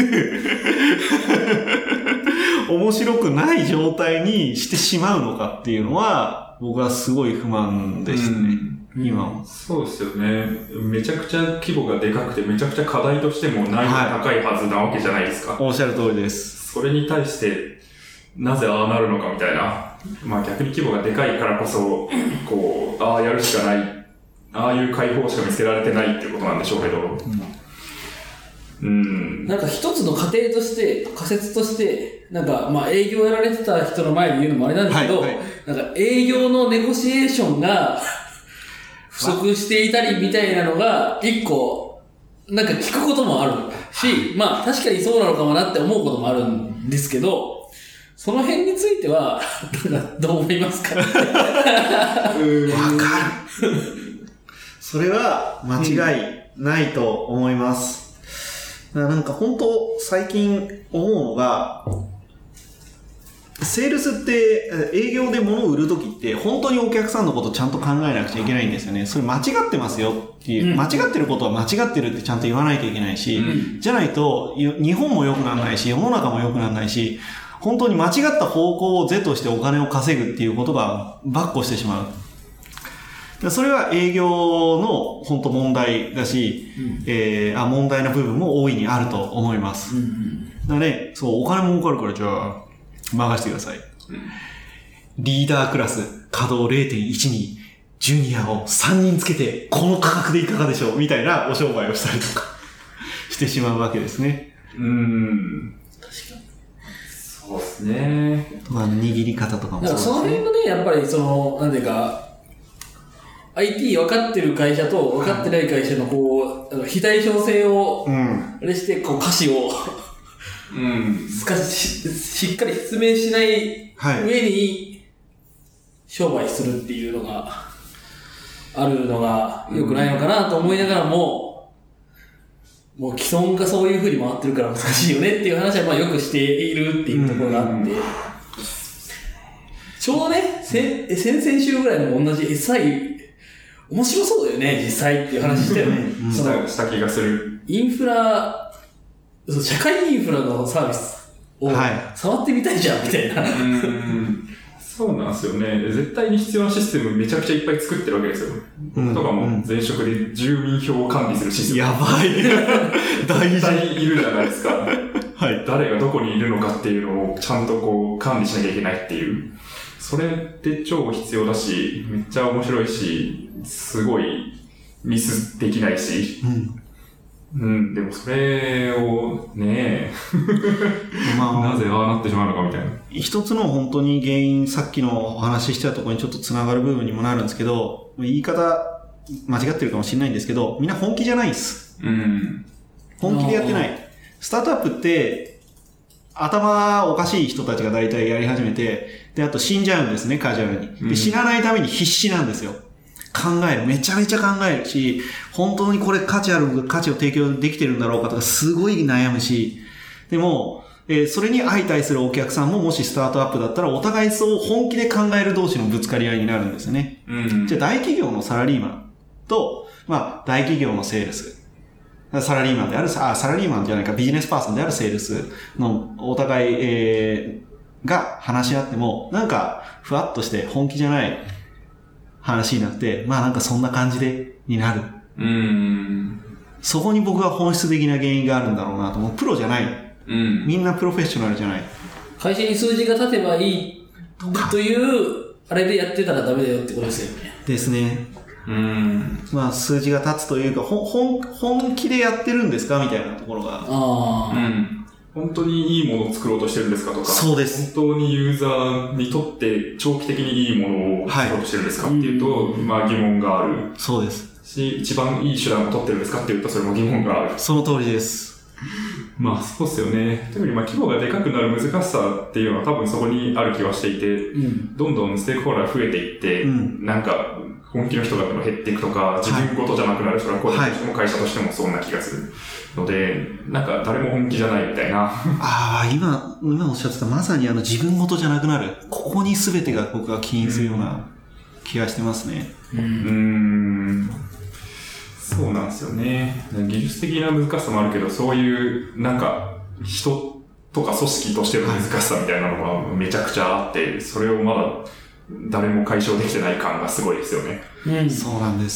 いう面白くない状態にしてしまうのかっていうのは、僕はすごい不満でしたね。今は。 そうですよね。めちゃくちゃ規模がでかくて、めちゃくちゃ課題としても難易度高いはずなわけじゃないですか。 おっしゃる通りです。 それに対して、なぜああなるのかみたいな。まあ逆に規模がでかいからこそ、こう、ああやるしかない。ああいう解放しか見つけられてないっていうことなんでしょうけど。 なんか一つの過程として、仮説として、なんかまあ営業やられてた人の前で言うのもあれなんですけど、なんか営業のネゴシエーションが不足していたりみたいなのが一個、なんか聞くこともあるし、まあ確かにそうなのかもなって思うこともあるんですけど、その辺については、どう思いますか？わかる。それは間違いないと思います。なんか本当最近思うのが、セールスって営業で物を売るときって本当にお客さんのことちゃんと考えなくちゃいけないんですよね。それ間違ってますよっていう、間違ってることは間違ってるってちゃんと言わないといけないし、じゃないと日本も良くならないし、世の中も良くならないし、本当に間違った方向を是としてお金を稼ぐっていうことが跋扈してしまう。それは営業の本当問題だし、問題な部分も大いにあると思います。だね、そう、お金儲かるからじゃあ、任せてください。リーダークラス、稼働 0.12、ジュニアを3人つけて、この価格でいかがでしょうみたいなお商売をしたりとか、してしまうわけですね。 確かに。 そうですね。 握り方とかもそうですね。 その辺のね、やっぱりなんていうか、 IT 分かってる会社と分かってない会社のこう、非対称性を、あれして、こう歌詞を、しっかり説明しない上に、商売するっていうのが、あるのが良くないのかなと思いながらも、もう既存がそういう風に回ってるから難しいよねっていう話はまあよくしているっていうところがあって、ちょうどね、先々週ぐらいの同じ SI、面白そうだよね、実際っていう話したよね。 した気がする。 インフラ、社会インフラのサービスを触ってみたいじゃん、みたいな。 そうなんですよね。絶対に必要なシステムめちゃくちゃいっぱい作ってるわけですよ。僕とかも前職で住民票を管理するシステム。 やばい。大事。 絶対いるじゃないですか。 はい。 誰がどこにいるのかっていうのをちゃんとこう管理しなきゃいけないっていう。それって超必要だし、めっちゃ面白いし、すごいミスできないし。でもそれをねなぜああなってしまうのかみたいな。 一つの本当に原因、さっきのお話ししたところにちょっと繋がる部分にもなるんですけど、言い方間違ってるかもしれないんですけど、みんな本気じゃないんです。本気でやってない。スタートアップって、頭おかしい人たちが大体やり始めて、で、あと死んじゃうんですね、カジュアルに。で、死なないために必死なんですよ。めちゃめちゃ考えるし、本当にこれ価値を提供できてるんだろうかとかすごい悩むし、でも、それに相対するお客さんももしスタートアップだったらお互いそう本気で考える同士のぶつかり合いになるんですよね。じゃあ大企業のサラリーマンと、まあ大企業のセールス。サラリーマンである、サラリーマンじゃないか、ビジネスパーソンであるセールスのお互い、が話し合っても、なんかふわっとして本気じゃない話になって、まあなんかそんな感じになる。そこに僕は本質的な原因があるんだろうなと思う。プロじゃない。みんなプロフェッショナルじゃない。 会社に数字が立てばいいという、あれでやってたらダメだよってことですよね。 ですね。まあ数字が立つというか、本気でやってるんですかみたいなところが。 本当にいいものを作ろうとしてるんですかとか。 そうです。 本当にユーザーにとって長期的にいいものを作ろうとしてるんですかっていうと、まあ疑問がある。 そうです。 し、一番いい手段を取ってるんですかっていうと、それも疑問がある。 その通りです。 まあそうっすよね。特にまあ規模がでかくなる難しさっていうのは多分そこにある気はしていて、どんどんステークホルダー増えていって、なんか本気の人が減っていくとか、自分ごとじゃなくなる人が個人としても会社としてもそんな気がするので、なんか誰も本気じゃないみたいな。 今おっしゃってたまさに自分ごとじゃなくなる。ここに全てが僕が起因するような気がしてますね。 そうなんですよね。技術的な難しさもあるけど、そういうなんか人とか組織としての難しさみたいなのがめちゃくちゃあって、それをまだ誰も解消できてない感がすごいですよね。 そうなんです。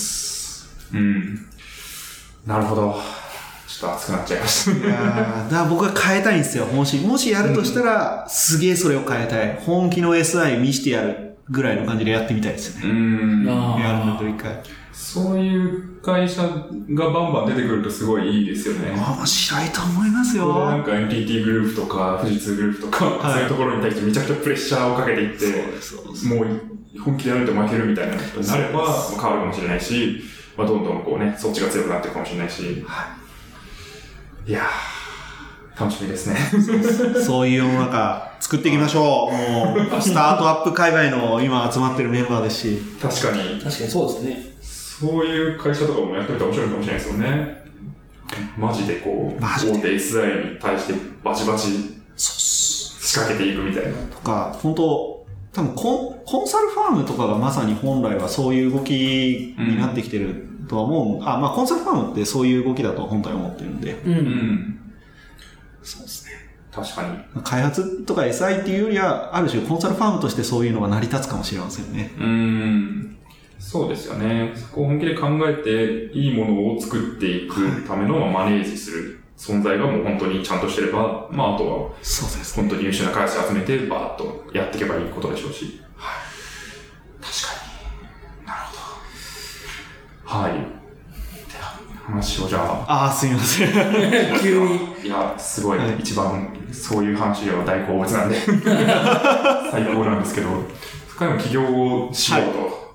なるほど。ちょっと熱くなっちゃいました。 だから僕は変えたいんですよ。もしやるとしたら、すげえそれを変えたい。本気の SI 見してやるぐらいの感じでやってみたいですよね。やるのと一回。 そういう会社がバンバン出てくるとすごいいいですよね。 面白いと思いますよ。 なんか NTT グループとか富士通グループとか、そういうところに対してめちゃくちゃプレッシャーをかけていって、もう本気でやると負けるみたいなことになれば変わるかもしれないし、どんどんこうね、そっちが強くなっていくかもしれないし。いやー、楽しみですね。 そういう世の中作っていきましょう。もう、スタートアップ界隈の今集まってるメンバーですし。 確かにそうですね。 そういう会社とかもやってみたら面白いかもしれないですよね。マジでこう、大手 SI に対してバチバチ仕掛けていくみたいな。 とか、本当多分コンサルファームとかがまさに本来はそういう動きになってきてるとは思う。まあコンサルファームってそういう動きだと本当に思ってるんで。そうですね。 確かに。 開発とか SI っていうよりは、ある種コンサルファームとしてそういうのが成り立つかもしれませんね。 そうですよね。そこを本気で考えていいものを作っていくためのマネージする存在がもう本当にちゃんとしてれば、まああとは本当に優秀な開発を集めてバーッとやっていけばいいことでしょうし。確かに。なるほど。はい。話をじゃあ。 すいません。 急に。 いや、すごい、一番そういう話が大好物なんで、最高なんですけど、深いの起業をしようと。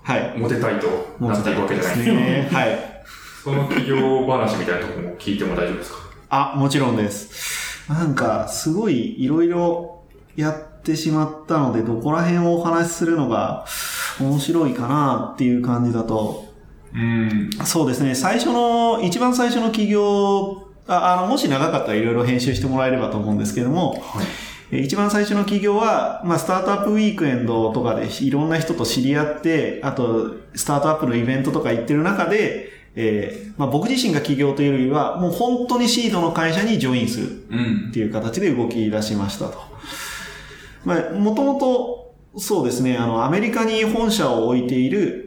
はい。 モテたいとなっていくわけじゃないですか。 ね。はい。 その企業話みたいなところも聞いても大丈夫ですか？ あ、もちろんです。なんか、すごいいろいろやってしまったので、どこら辺をお話しするのが面白いかなっていう感じだと、そうですね。一番最初の企業、もし長かったらいろいろ編集してもらえればと思うんですけども、はい、一番最初の企業は、スタートアップウィークエンドとかでいろんな人と知り合って、あと、スタートアップのイベントとか行ってる中で、僕自身が起業というよりは、もう本当にシードの会社にジョインするっていう形で動き出しましたと。もともと、そうですね、アメリカに本社を置いている、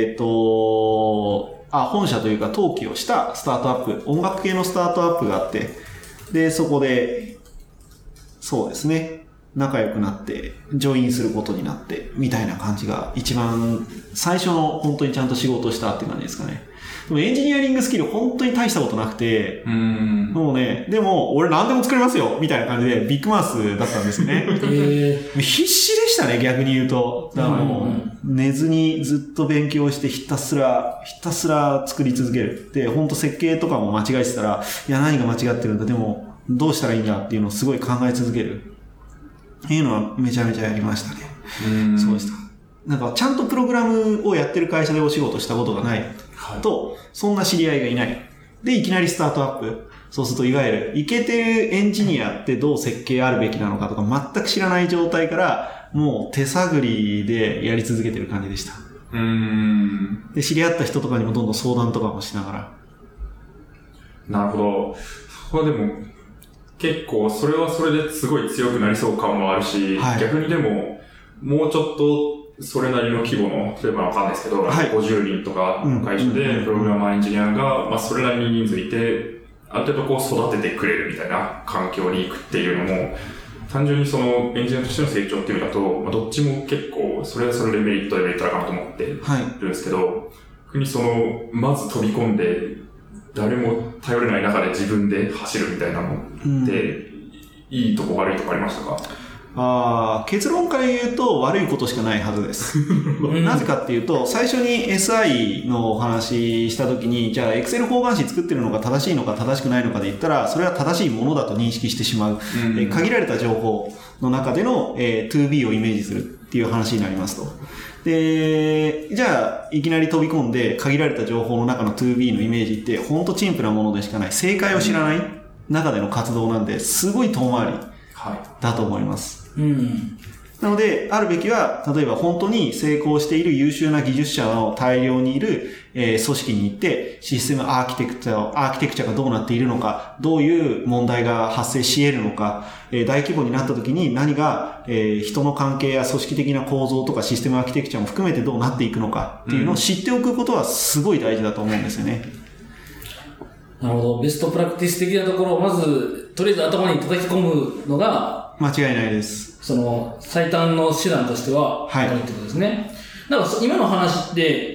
本社というか登記をしたスタートアップ、音楽系のスタートアップがあって、で、そこで、そうですね、仲良くなって、ジョインすることになって、みたいな感じが一番最初の本当にちゃんと仕事をしたって感じですかね。でもエンジニアリングスキル本当に大したことなくて、もうね、でも俺何でも作れますよみたいな感じでビッグマウスだったんですね。必死でしたね、逆に言うと。だからもう寝ずにずっと勉強してひたすら作り続ける。で、本当設計とかも間違えてたら、いや何が間違ってるんだ、でもどうしたらいいんだっていうのをすごい考え続ける。っていうのはめちゃめちゃやりましたね。そうでした。なんかちゃんとプログラムをやってる会社でお仕事したことがないと、そんな知り合いがいない。で、いきなりスタートアップ。そうするといわゆるイケてるエンジニアってどう設計あるべきなのかとか全く知らない状態からもう手探りでやり続けてる感じでした。で、知り合った人とかにもどんどん相談とかもしながら。 なるほど。そこはでも結構それはそれですごい強くなりそう感もあるし、はい、逆にでももうちょっとそれなりの規模の、例えばわかんないですけど、はい、50人とかの会社でプログラマーエンジニアが、それなりに人数いて、ある程度こう育ててくれるみたいな環境に行くっていうのも、単純にそのエンジニアとしての成長っていうのだと、どっちも結構、それはそれでメリット、デメリットあるかなと思ってるんですけど、逆にその、まず飛び込んで、誰も頼れない中で自分で走るみたいなのって、いいとこ悪いとこありましたか？ 結論から言うと悪いことしかないはずです。なぜかっていうと、最初に SI のお話したときに、じゃあ Excel 方眼紙作ってるのが正しいのか正しくないのかで言ったら、それは正しいものだと認識してしまう。限られた情報の中での、2B をイメージするっていう話になりますと。で、じゃあいきなり飛び込んで限られた情報の中の 2B のイメージってほんと陳腐なものでしかない。正解を知らない中での活動なんで、すごい遠回りだと思います。なので、あるべきは、例えば本当に成功している優秀な技術者の大量にいる、組織に行って、システムアーキテクチャがどうなっているのか、どういう問題が発生し得るのか、大規模になった時に何が、人の関係や組織的な構造とかシステムアーキテクチャも含めてどうなっていくのかっていうのを知っておくことはすごい大事だと思うんですよね。 なるほど。ベストプラクティス的なところをまず、とりあえず頭に叩き込むのが、 間違いないです。 その、最短の手段としては、はい。ってことですね。なんか、今の話って、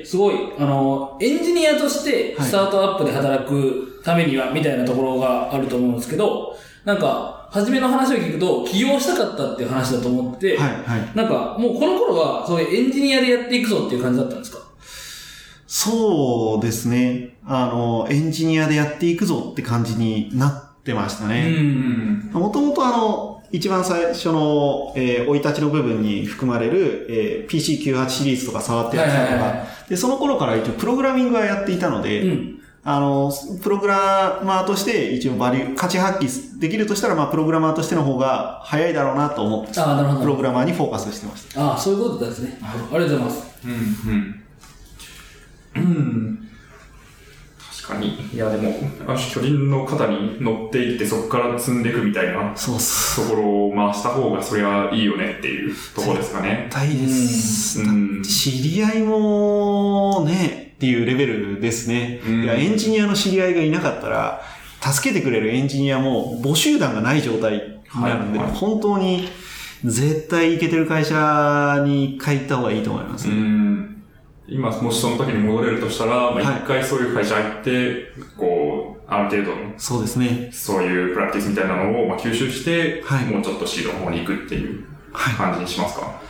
すごい、エンジニアとして、スタートアップで働くためには、みたいなところがあると思うんですけど、なんか、初めの話を聞くと、起業したかったっていう話だと思って、はい、はい。なんか、もうこの頃は、そういうエンジニアでやっていくぞっていう感じだったんですか？ そうですね。エンジニアでやっていくぞって感じになってましたね。もともと一番最初の、生い立ちの部分に含まれる、PC98 シリーズとか触ってやってたのが、で、その頃から一応プログラミングはやっていたので、プログラマーとして一応価値発揮できるとしたら、プログラマーとしての方が早いだろうなと思って、プログラマーにフォーカスしてました。 そういうことですね。ありがとうございます。 確かに。いや、でも、巨人の肩に乗っていってそこから積んでいくみたいなところを回した方がそりゃいいよねっていうところですかね。 絶対です。知り合いもね、っていうレベルですね。いや、エンジニアの知り合いがいなかったら、助けてくれるエンジニアも募集団がない状態になるんで、本当に絶対イケてる会社に帰った方がいいと思います。 今、もしその時に戻れるとしたら、一回そういう会社行って、こう、ある程度の、 そうですね。 そういうプラクティスみたいなのを吸収して、もうちょっとシードの方に行くっていう感じにしますか？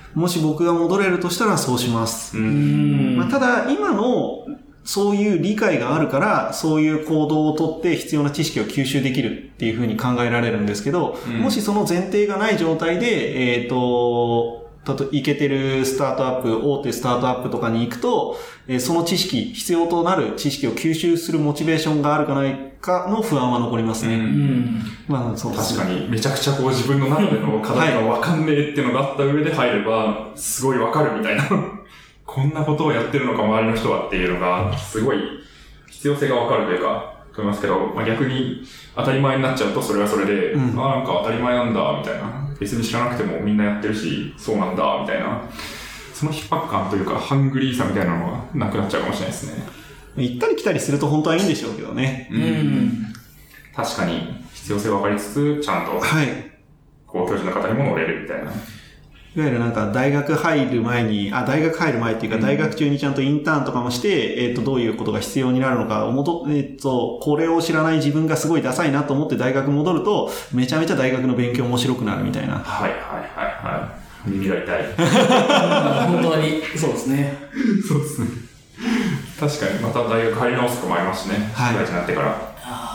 もし僕が戻れるとしたらそうします。まあ、ただ、今の、そういう理解があるから、そういう行動をとって必要な知識を吸収できるっていうふうに考えられるんですけど、もしその前提がない状態で、いけてるスタートアップ、大手スタートアップとかに行くと、その知識、必要となる知識を吸収するモチベーションがあるかないかの不安は残りますね。 まあ、そうですね。確かに、めちゃくちゃこう自分の中での課題がわかんねえっていうのがあった上で入れば、すごいわかるみたいな。こんなことをやってるのか周りの人はっていうのが、すごい必要性がわかるというか、と思いますけど、まあ、逆に当たり前になっちゃうとそれはそれで、なんか当たり前なんだ、みたいな。別に知らなくてもみんなやってるし、そうなんだ、みたいな。その逼迫感というか、ハングリーさみたいなのがなくなっちゃうかもしれないですね。 行ったり来たりすると本当はいいんでしょうけどね。 確かに、必要性分かりつつ、ちゃんと、こう、教授の方にも乗れるみたいな。 いわゆるなんか大学入る前っていうか大学中にちゃんとインターンとかもして、どういうことが必要になるのかこれを知らない自分がすごいダサいなと思って大学戻ると、めちゃめちゃ大学の勉強面白くなるみたいな。 耳が痛い。 本当に、そうですね。 そうですね。確かに、また大学入り直すともありますしね。社会人になってから。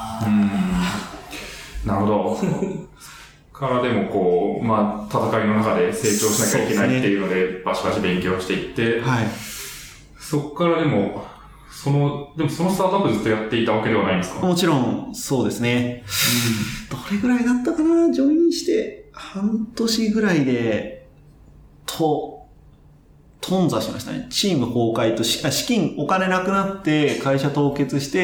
なるほど。からでもこう、まあ、戦いの中で成長しなきゃいけないっていうので、バシバシ勉強していって、そこからでも、そのスタートアップずっとやっていたわけではないんですか？ もちろん、そうですね。どれぐらいだったかな？ジョインして、半年ぐらいで、頓挫しましたね。チーム崩壊と資金、お金なくなって会社凍結して、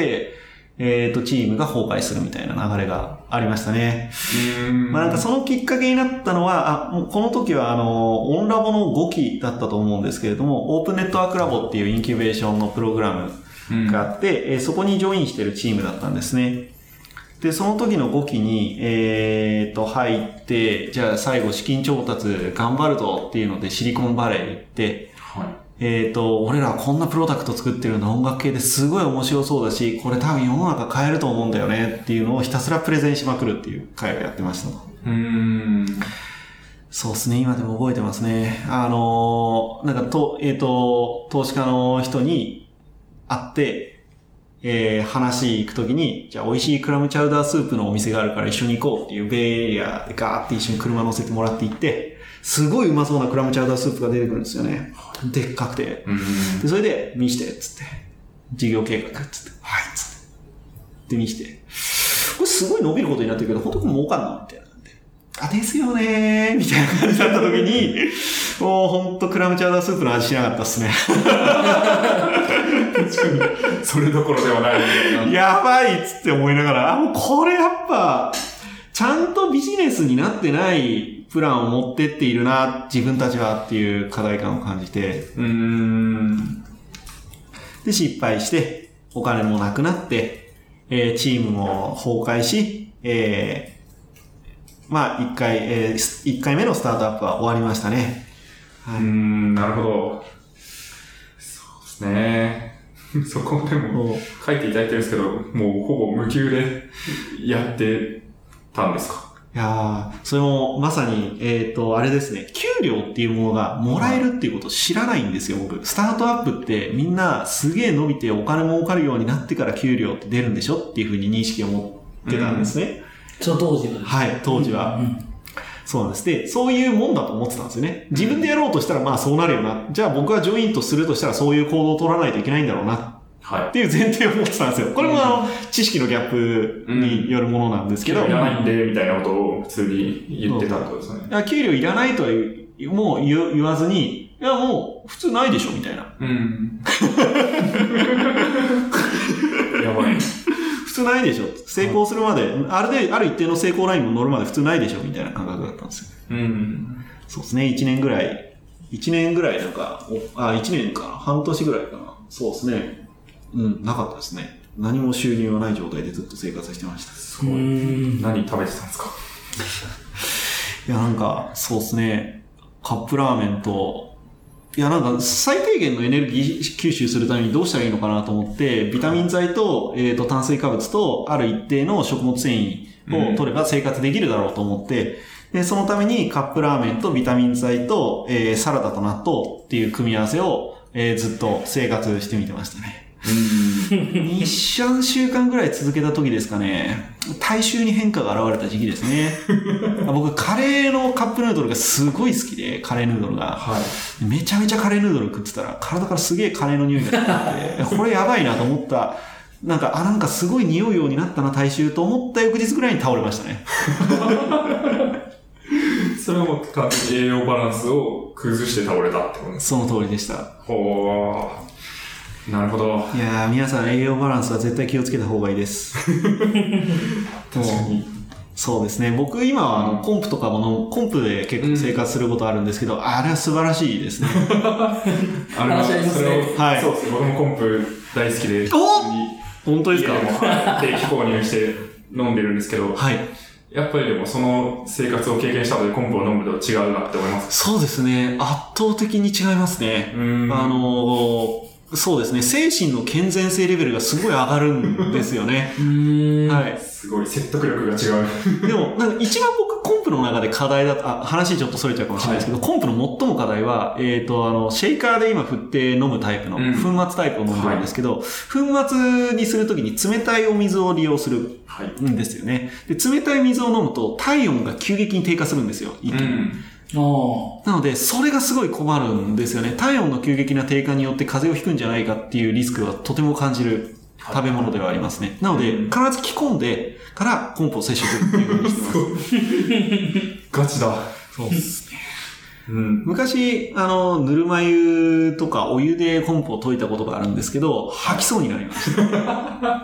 チームが崩壊するみたいな流れがありましたね。まあなんかそのきっかけになったのは、この時はオンラボの5期だったと思うんですけれども、オープンネットワークラボっていうインキュベーションのプログラムがあって、そこにジョインしてるチームだったんですね。で、その時の5期に、入って、じゃあ最後資金調達頑張るぞっていうのでシリコンバレー行って、俺らはこんなプロダクト作ってるんだ、音楽系ですごい面白そうだし、これ多分世の中変えると思うんだよねっていうのをひたすらプレゼンしまくるっていう会をやってました。そうですね、今でも覚えてますね。なんか投資家の人に会って、話行くときに、じゃあ美味しいクラムチャウダースープのお店があるから一緒に行こうっていうベイエリアでガーって一緒に車乗せてもらって行って、すごいうまそうなクラムチャウダースープが出てくるんですよね。でっかくて。で、それで、見して、つって。事業計画、つって。はい、つって。で、見して。これすごい伸びることになってるけど、本当に儲かんなみたいな。ですよねーみたいな感じだった時に、もうほんとクラムチャウダースープの味しなかったっすね。 確かに。それどころではない。 やばいっつって思いながら、もうこれやっぱ、ちゃんとビジネスになってないプランを持ってっているな、自分たちはっていう課題感を感じて。で、失敗して、お金もなくなって、チームも崩壊し、まあ、1回目のスタートアップは終わりましたね。 なるほど。そうですね。そこでも書いていただいてるんですけど、もうほぼ無給でやってたんですか？ いやー、それもまさに、あれですね、給料っていうものがもらえるっていうことを知らないんですよ、僕。スタートアップってみんなすげー伸びてお金儲かるようになってから給料って出るんでしょっていうふうに認識を持ってたんですね。 その当時は。 はい、当時は。そうなんです。で、そういうもんだと思ってたんですよね。自分でやろうとしたらまあそうなるよな。じゃあ僕はジョイントするとしたらそういう行動を取らないといけないんだろうな。っていう前提を持ってたんですよ。これも知識のギャップによるものなんですけど。 いらないんで、みたいなことを普通に言ってたってことですね。 給料いらないとはもう言わずに、いやもう普通ないでしょ、みたいな。 やばい。 普通ないでしょ。成功するまで、ある一定の成功ラインも乗るまで普通ないでしょ、みたいな感覚だったんですよ。そうですね、1年ぐらいなんか、1年かな、半年ぐらいかな。そうですね。なかったですね。何も収入はない状態でずっと生活してました。 すごい。何食べてたんですか？ いや、なんか、そうですね。カップラーメンと、いや、なんか、最低限のエネルギー吸収するためにどうしたらいいのかなと思って、ビタミン剤と、炭水化物と、ある一定の食物繊維を取れば生活できるだろうと思って、 で、そのためにカップラーメンとビタミン剤と、サラダと納豆っていう組み合わせを、ずっと生活してみてましたね。2、3週間ぐらい続けた時ですかね。体臭に変化が現れた時期ですね。僕、カレーのカップヌードルがすごい好きで、カレーヌードルが。 はい。 めちゃめちゃカレーヌードル食ってたら、体からすげえカレーの匂いがしてて、これやばいなと思った。なんかすごい匂うようになったな、体臭と思った翌日ぐらいに倒れましたね。 それはもう完全に栄養バランスを崩して倒れたってことです。 その通りでした。 ほー。なるほど。 いやー、皆さん栄養バランスは絶対気をつけた方がいいです。 確かに。 そうですね。僕今はコンプとかもコンプで結構生活することあるんですけど、あれは素晴らしいですね。 あれはそれを、 はい。 そうですね。僕もコンプ大好きで。 本当ですか？ 家でも定期購入して飲んでるんですけど。 はい。 やっぱりでもその生活を経験したのでコンプを飲むと違うなって思います。 そうですね。圧倒的に違いますね。そうですね。精神の健全性レベルがすごい上がるんですよね。はい。 すごい説得力が違う。 でも、一番僕コンプの中で課題だと、話ちょっと逸れちゃうかもしれないですけど、コンプの最も課題は、シェイカーで今振って飲むタイプの、粉末タイプを飲んでるんですけど、粉末にするときに冷たいお水を利用するんですよね。で、冷たい水を飲むと体温が急激に低下するんですよ。一気に。なので、それがすごい困るんですよね。体温の急激な低下によって風邪をひくんじゃないかっていうリスクはとても感じる食べ物ではありますね。なので、必ず着込んでからコンプを摂取するっていうふうにしてます。ガチだ。 そうですね。昔、ぬるま湯とかお湯でコンプを溶いたことがあるんですけど、吐きそうになりました。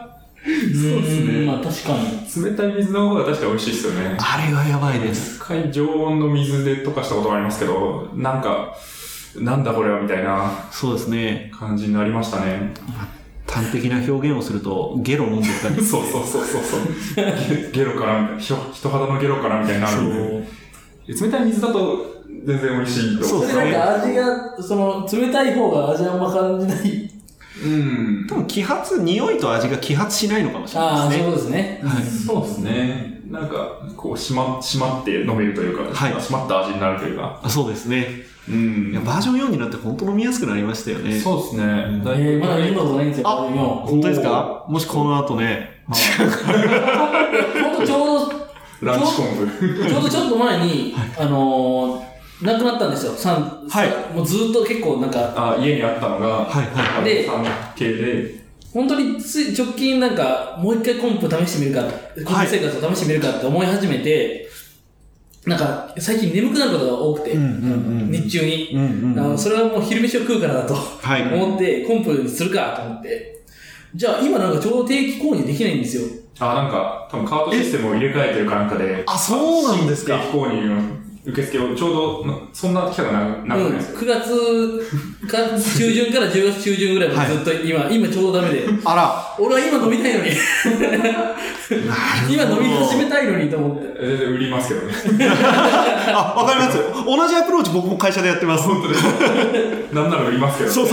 そうですね。 まあ確かに。 冷たい水の方が確か美味しいですよね。 あれはやばいです。 一回常温の水で溶かしたことがありますけど、なんだこれはみたいな。 そうですね。 感じになりましたね。 端的な表現をすると、ゲロ飲んでる感じ。 そう。ゲロから、人肌のゲロからみたいになるんで。冷たい水だと全然美味しいと。 そうですね。なんか味が、冷たい方が味あんま感じない。 多分匂いと味が揮発しないのかもしれないですね。 そうですね。 はい。そうですね。なんか、こう、締まって飲めるというか、締まった味になるというか。 そうですね。いやバージョン4になって本当飲みやすくなりましたよね。 そうですね。 まだ飲んだことないんですよ、バージョン4。 本当ですか？もしこの後ね。 本当ちょうど、 ランチコンプ。 ちょうどちょっと前に、亡くなったんですよ。もうずっと結構なんか。 家にあったのが、 で、 系で。 本当に直近なんか、もう一回コンプ試してみるか、コンプ生活を試してみるかって思い始めて、なんか、最近眠くなることが多くて、日中に。それはもう昼飯を食うからだと思って、コンプにするかと思って。じゃあ今なんかちょうど定期購入できないんですよ。 なんか、多分カードシステムを入れ替えてるかなんかで。 そうなんですか。 定期購入の受付をちょうど、そんな期間がなくないですか？ 9月中旬から10月中旬ぐらいまでずっと今ちょうどダメで。 あら。 俺は今飲みたいのに。今飲み始めたいのにと思って。 全然売りますけどね。 わかります。同じアプローチ僕も会社でやってます。 本当です。なんなら売りますけど。 そう。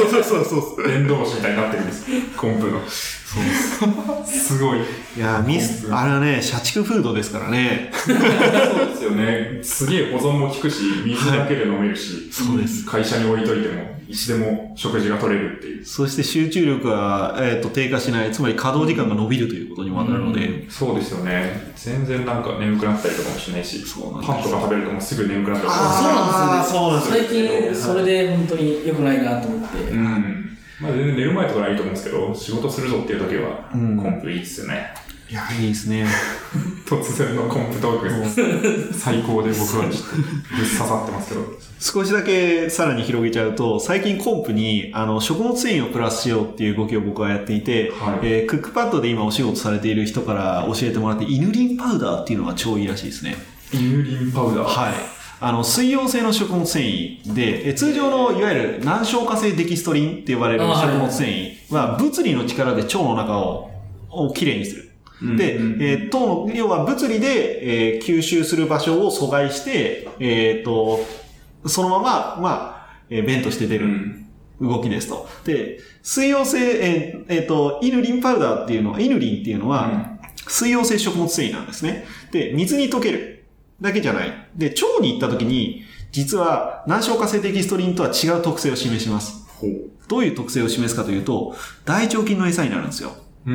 伝道師みたいになってるんです。コンプの。すごい。 いやあれはね、社畜フードですからね。 そうですよね。すげえ保存も効くし、水だけで飲めるし、 そうです。 会社に置いといても、いつでも食事が取れるっていう。 そして集中力が、低下しない、つまり稼働時間が伸びるということにもなるので。 そうですよね。全然なんか眠くなったりとかもしないし、パンとか食べるともうすぐ眠くなったりとか。 そうなんですよね。最近、それで本当に良くないなと思って。 まあ全然寝る前とかないいと思うんですけど、仕事するぞっていう時は、コンプいいっすよね。 いや、いいですね。 突然のコンプトーク最高で僕はぶっ刺さってますけど。 少しだけさらに広げちゃうと、最近コンプに食物繊維をプラスしようっていう動きを僕はやっていて、クックパッドで今お仕事されている人から教えてもらって、イヌリンパウダーっていうのが超いいらしいですね。 イヌリンパウダー？ はい。水溶性の食物繊維で、通常のいわゆる難消化性デキストリンって呼ばれる食物繊維は物理の力で腸の中をきれいにする。で、要は物理で、吸収する場所を阻害して、そのまま、便として出る動きですと。で、水溶性、イヌリンパウダーっていうのは、イヌリンっていうのは、水溶性食物繊維なんですね。で、水に溶ける。 だけじゃない。で、腸に行った時に、実は難消化性デキストリンとは違う特性を示します。どういう特性を示すかというと、大腸菌の餌になるんですよ。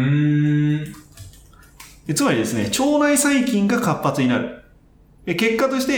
つまりですね、腸内細菌が活発になる。結果として、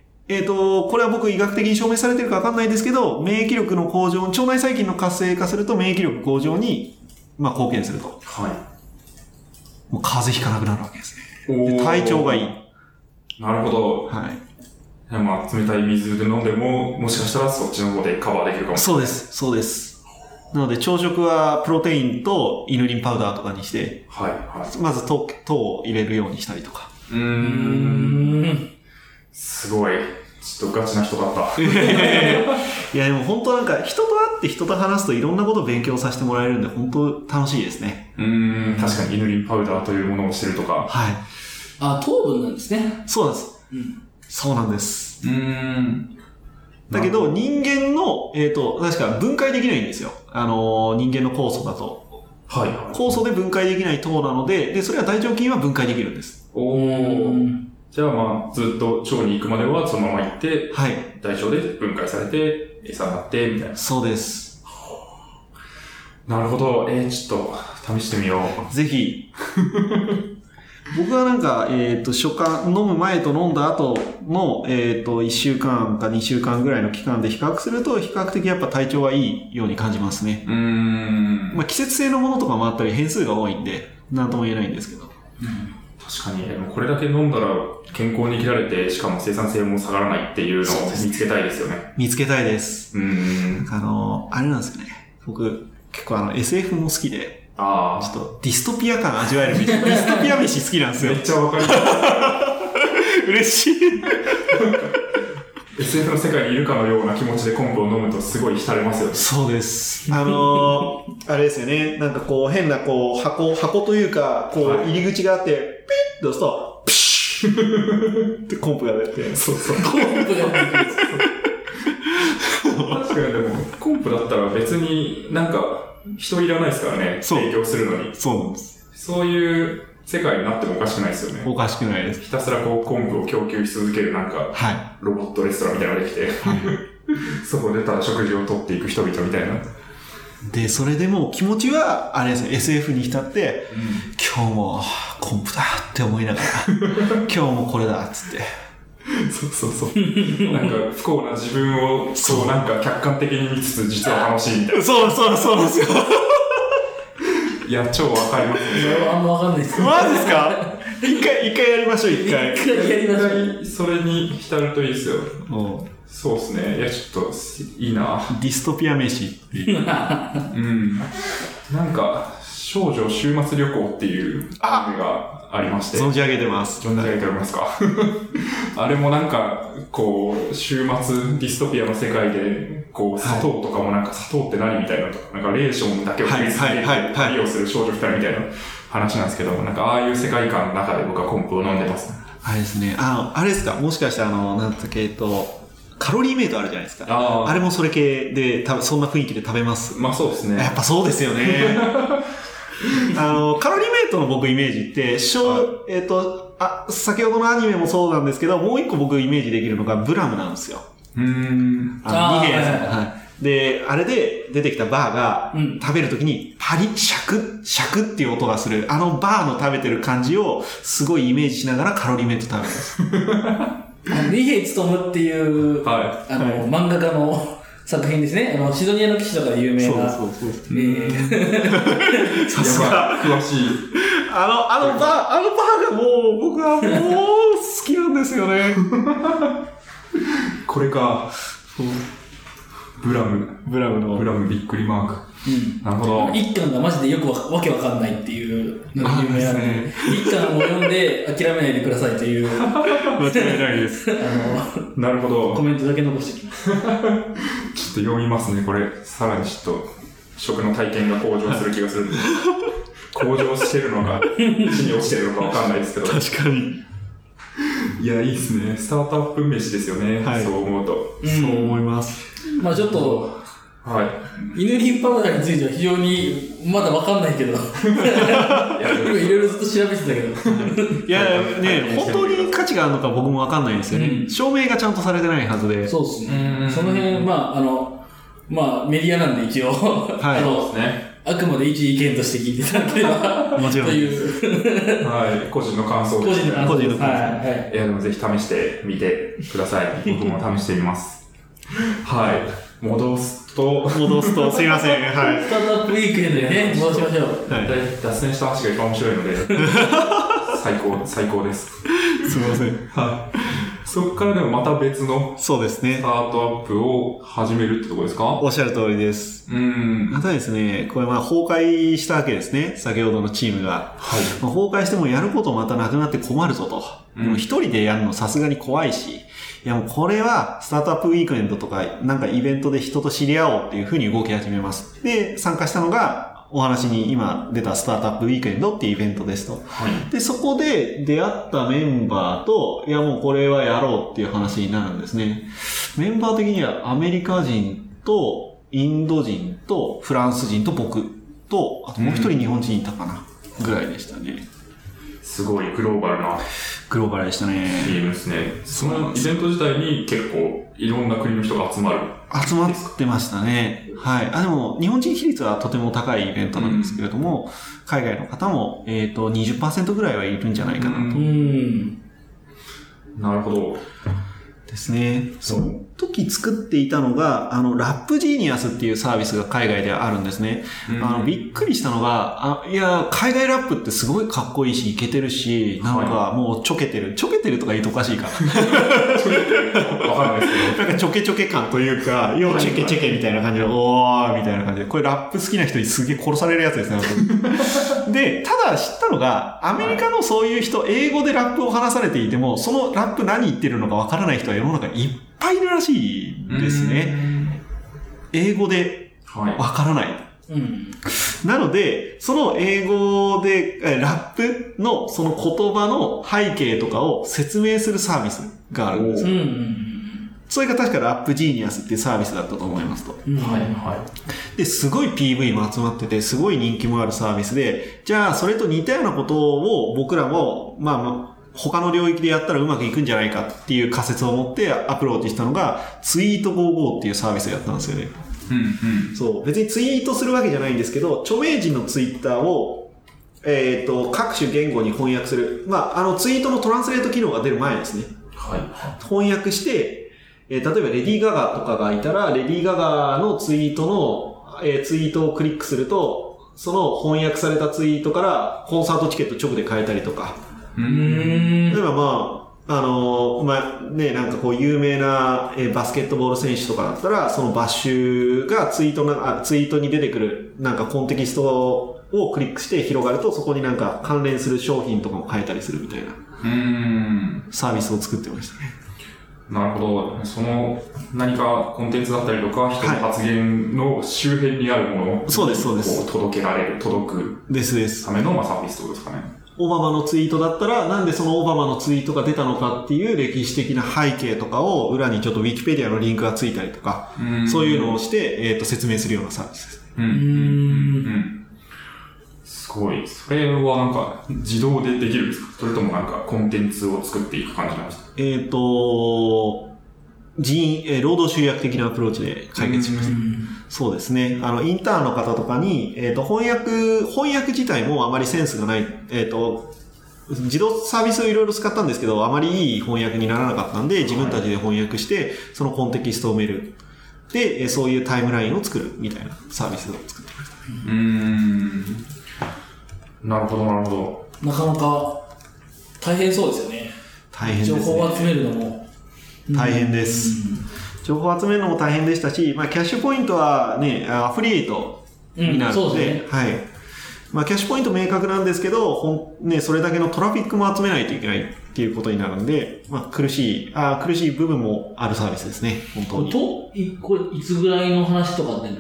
これは僕医学的に証明されてるかわかんないですけど、免疫力の向上、腸内細菌の活性化すると免疫力向上に、貢献すると。 はい。 もう風邪ひかなくなるわけですね。で体調がいい。 なるほど。 はい。 冷たい水で飲んでも、もしかしたらそっちの方でカバーできるかもしれない。 そうです。なので、朝食はプロテインとイヌリンパウダーとかにして、 はい、 まず糖を入れるようにしたりとか。 すごい。ちょっとガチな人だった。 いや、でも本当人と会って人と話すといろんなことを勉強させてもらえるんで、本当楽しいですね。 確かにイヌリンパウダーというものをしてるとか。 はい。 糖分なんですね。 そうなんです。そうなんです。だけど、人間の、確か分解できないんですよ。人間の酵素だと。 はい。 酵素で分解できない糖なので、それは大腸菌は分解できるんです。 じゃあずっと腸に行くまではそのまま行って、 はい。 大腸で分解されて、餌になって、みたいな。 そうです。 なるほど。ちょっと、試してみよう。 ぜひ。僕は初回、飲む前と飲んだ後の、1週間か2週間ぐらいの期間で比較すると、比較的やっぱ体調はいいように感じますね。季節性のものとかもあったり変数が多いんで、なんとも言えないんですけど。 確かに、これだけ飲んだら健康に生きられて、しかも生産性も下がらないっていうのを見つけたいですよね。 見つけたいです。あれなんですよね。僕、結構SF も好きで、ちょっとディストピア感味わえるディストピア飯好きなんですよ。 めっちゃわかります。 嬉しい。 SF の世界にいるかのような気持ちで昆布を飲むとすごい浸れますよね。 そうです。あれですよね。変な箱というか、入り口があって、ピッと押すと、ピシュってコンプが出て。 そう。 コンプが出て。 確かにでも、コンプだったら別に人いらないですからね。提供するのに。 そうなんです。 そういう世界になってもおかしくないですよね。 おかしくないです。 ひたすら昆布を供給し続けるロボットレストランみたいなのができて、そこでただ食事を取っていく人々みたいな。 で、それでも気持ちは、あれですね、SF に浸って、今日も昆布だって思いながら、今日もこれだっつって。 そう。不幸な自分を、客観的に見つつ、実は楽しいみたいな。 そうなんですよ。 いや、超わかりますね。 あんまわかんないです。 マジですか？一回やりましょう、一回やりましょう。 それに浸るといいですよ。そうですね。いや、ちょっと、いいな。 ディストピア飯。 少女週末旅行っていうアニメがありまして。 存じ上げてます。 存じ上げておりますか。あれも週末ディストピアの世界で、砂糖とかも砂糖って何みたいなとか、レーションだけを食い続けて旅をする少女二人みたいな話なんですけど、ああいう世界観の中で僕は昆布を飲んでます。 あれですね。あれですか？もしかしてカロリーメイトあるじゃないですか。あれもそれ系で、そんな雰囲気で食べます。 そうですね。 やっぱそうですよね。カロリーメイトの僕イメージって、先ほどのアニメもそうなんですけど、もう一個僕イメージできるのがブラムなんですよ。で、あれで出てきたバーが、食べるときにパリッ、シャクっていう音がする、バーの食べてる感じをすごいイメージしながらカロリーメイト食べます。 二平勉っていう、漫画家の作品ですね。シドニアの騎士とかで有名な。 そう。 さすが、詳しい。 あのバーが僕は好きなんですよね。 これか。ブラムびっくりマーク。なるほど。 一巻がマジでよくわけわかんないっていうのが有名なので、一巻を読んで諦めないでくださいという。 間違いないです。 なるほど。 コメントだけ残してきます。 ちょっと読みますね、これ。さらにちょっと、食の体験が向上する気がする。向上してるのか、地に落ちてるのかわかんないですけど。 確かに。 いや、いいですね。スタートアップ飯ですよね。そう思うと。 そう思います。 ちょっと、 はい。 犬リンパウダーについては非常にまだわかんないけど。今いろいろずっと調べてたけど。 いや、ね、本当に価値があるのか僕もわかんないんですよね。 うん証明がちゃんとされてないはずで。 そうですね。その辺、メディアなんで一応、 はいそうですね。 あくまで一意見として聞いていただければ、 もちろんという、 はい。個人の感想個です。 人の感想です。 個人の感想はい。 いや、でもぜひ試してみてください。僕も試してみます。はい。戻すと、 すいません。はい。 スタートアップウィークエンドにね、戻しましょう。 はい。 脱線した話が一番面白いので、最高です。 すいません。 はい。そこからでもまた別のそうですねスタ。ートアップを始めるってとこですか？ おっしゃる通りです。またですね、これ崩壊したわけですね。先ほどのチームが。 はい。 崩壊してもやることまたなくなって困るぞと。でも一人でやるのさすがに怖いし、いやもうこれはスタートアップウィークエンドとかなんかイベントで人と知り合おうっていう風に動き始めます。で、参加したのがお話に今出たスタートアップウィークエンドっていうイベントですと。 はい。 で、そこで出会ったメンバーと、いやもうこれはやろうっていう話になるんですね。メンバー的にはアメリカ人とインド人とフランス人と僕と、あともう一人日本人いたかな、ぐらいでしたね。 すごいグローバルなグローバルでしたね。 チームですね。そのイベント自体に結構いろんな国の人が集まる。 集まってましたね。はい。でも、日本人比率はとても高いイベントなんですけれども、海外の方も、20% ぐらいはいるんじゃないかなと。 なるほど。 ですね。その時作っていたのが、ラップジーニアスっていうサービスが海外であるんですね。びっくりしたのが、いや、海外ラップってすごいかっこいいし、イケてるし、なんかもうちょけてる。ちょけてるとか言うとおかしいか。 わかんないですけど。 なんかちょけちょけ感というか、ようチェケチェケみたいな感じで、おーみたいな感じで、これラップ好きな人にすげえ殺されるやつですね。で、ただ知ったのが、アメリカのそういう人、英語でラップを話されていても、そのラップ何言ってるのかわからない人は世の中にいっぱいいるらしいですね。英語でわからない。なので、その英語で、ラップのその言葉の背景とかを説明するサービスがあるんですよ。それが確かラップジーニアスっていうサービスだったと思いますと。で、すごい PV も集まってて、すごい人気もあるサービスで、じゃあそれと似たようなことを僕らも、他の領域でやったらうまくいくんじゃないかっていう仮説を持ってアプローチしたのが、ツイート55っていうサービスをやったんですよね。そう。別にツイートするわけじゃないんですけど、著名人のツイッターを、各種言語に翻訳する。ツイートのトランスレート機能が出る前ですね。翻訳して、例えばレディー・ガガとかがいたら、レディー・ガガのツイートの、ツイートをクリックすると、その翻訳されたツイートからコンサートチケット直で買えたりとか。例えばなんかこう有名なバスケットボール選手とかだったら、そのバッシュがツイートに出てくるなんかコンテキストをクリックして広がると、そこになんか関連する商品とかも買えたりするみたいなサービスを作ってましたね。 なるほど。その何かコンテンツだったりとか、人の発言の周辺にあるものを、 そうです、そうです。 届くためのサービスってことですかね。 オバマのツイートだったら、なんでそのオバマのツイートが出たのかっていう歴史的な背景とかを裏にちょっとウィキペディアのリンクがついたりとか、そういうのをして、説明するようなサービスですね。 すごい。それはなんか自動でできるんですか？それともなんかコンテンツを作っていく感じなんですか？ 労働集約的なアプローチで解決しました。そうですね。インターンの方とかに、翻訳自体もあまりセンスがない、自動サービスをいろいろ使ったんですけど、あまりいい翻訳にならなかったんで、自分たちで翻訳して、そのコンテキストを埋める。で、そういうタイムラインを作るみたいなサービスを作ってました。 なるほど、なるほど。 なかなか大変そうですよね。 大変ですね。 情報を集めるのも。 大変です。情報を集めるのも大変でしたし、キャッシュポイントはね、アフリエイトになるので、はい。キャッシュポイント明確なんですけど、それだけのトラフィックも集めないといけないっていうことになるんで、苦しい部分もあるサービスですね、本当に。 これ、いつぐらいの話とかで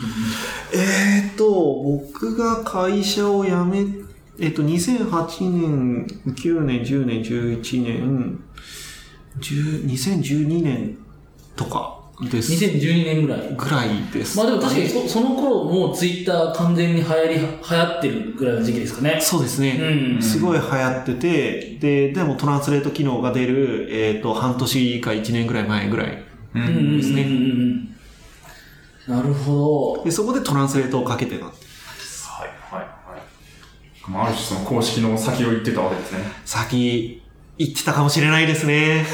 僕が会社を辞め、2008年、9年、10年、11年、2012年とかです。 2012年ぐらい。 ぐらいです。 まあでも確かにその頃もツイッター完全に流行ってるぐらいの時期ですかね。 そうですね。うん、すごい流行ってて、でもトランスレート機能が出る、半年か1年ぐらい前ぐらいですね。 なるほど。 で、そこでトランスレートをかけてたって。 はい。ある種その公式の先を言ってたわけですね。 先、言ってたかもしれないですね。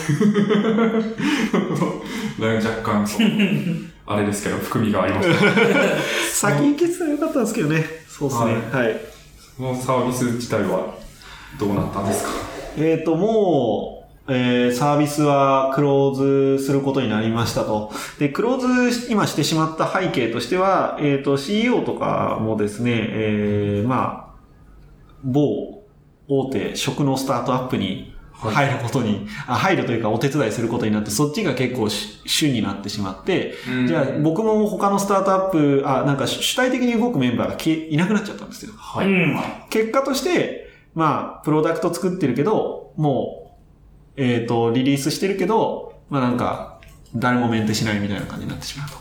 若干あれですけど、含みがありました。 先行けてたらよかったんですけどね。そうですね。はい。 そのサービス自体はどうなったんですか？ もう、サービスはクローズすることになりましたと。で、クローズ今してしまった背景としては、CEO とかもですね、某大手食のスタートアップに入ることに、入るというかお手伝いすることになって、そっちが結構主になってしまって、じゃあ僕も他のスタートアップ、なんか主体的に動くメンバーがいなくなっちゃったんですよ。はい。結果として、プロダクト作ってるけど、もう、リリースしてるけど、なんか、誰もメンテしないみたいな感じになってしまう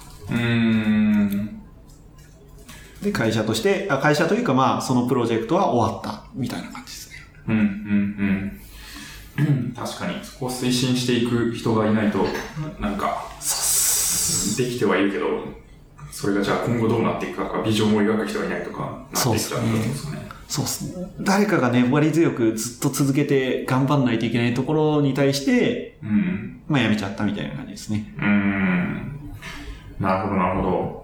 と。で、会社というかそのプロジェクトは終わったみたいな感じですね。 確かに、そこを推進していく人がいないと、なんか、できてはいるけど、それがじゃあ今後どうなっていくか、ビジョンを描く人がいないとか、なっていっちゃうんですね。 そうですね。誰かが粘り強くずっと続けて頑張んないといけないところに対して、辞めちゃったみたいな感じですね。 なるほど。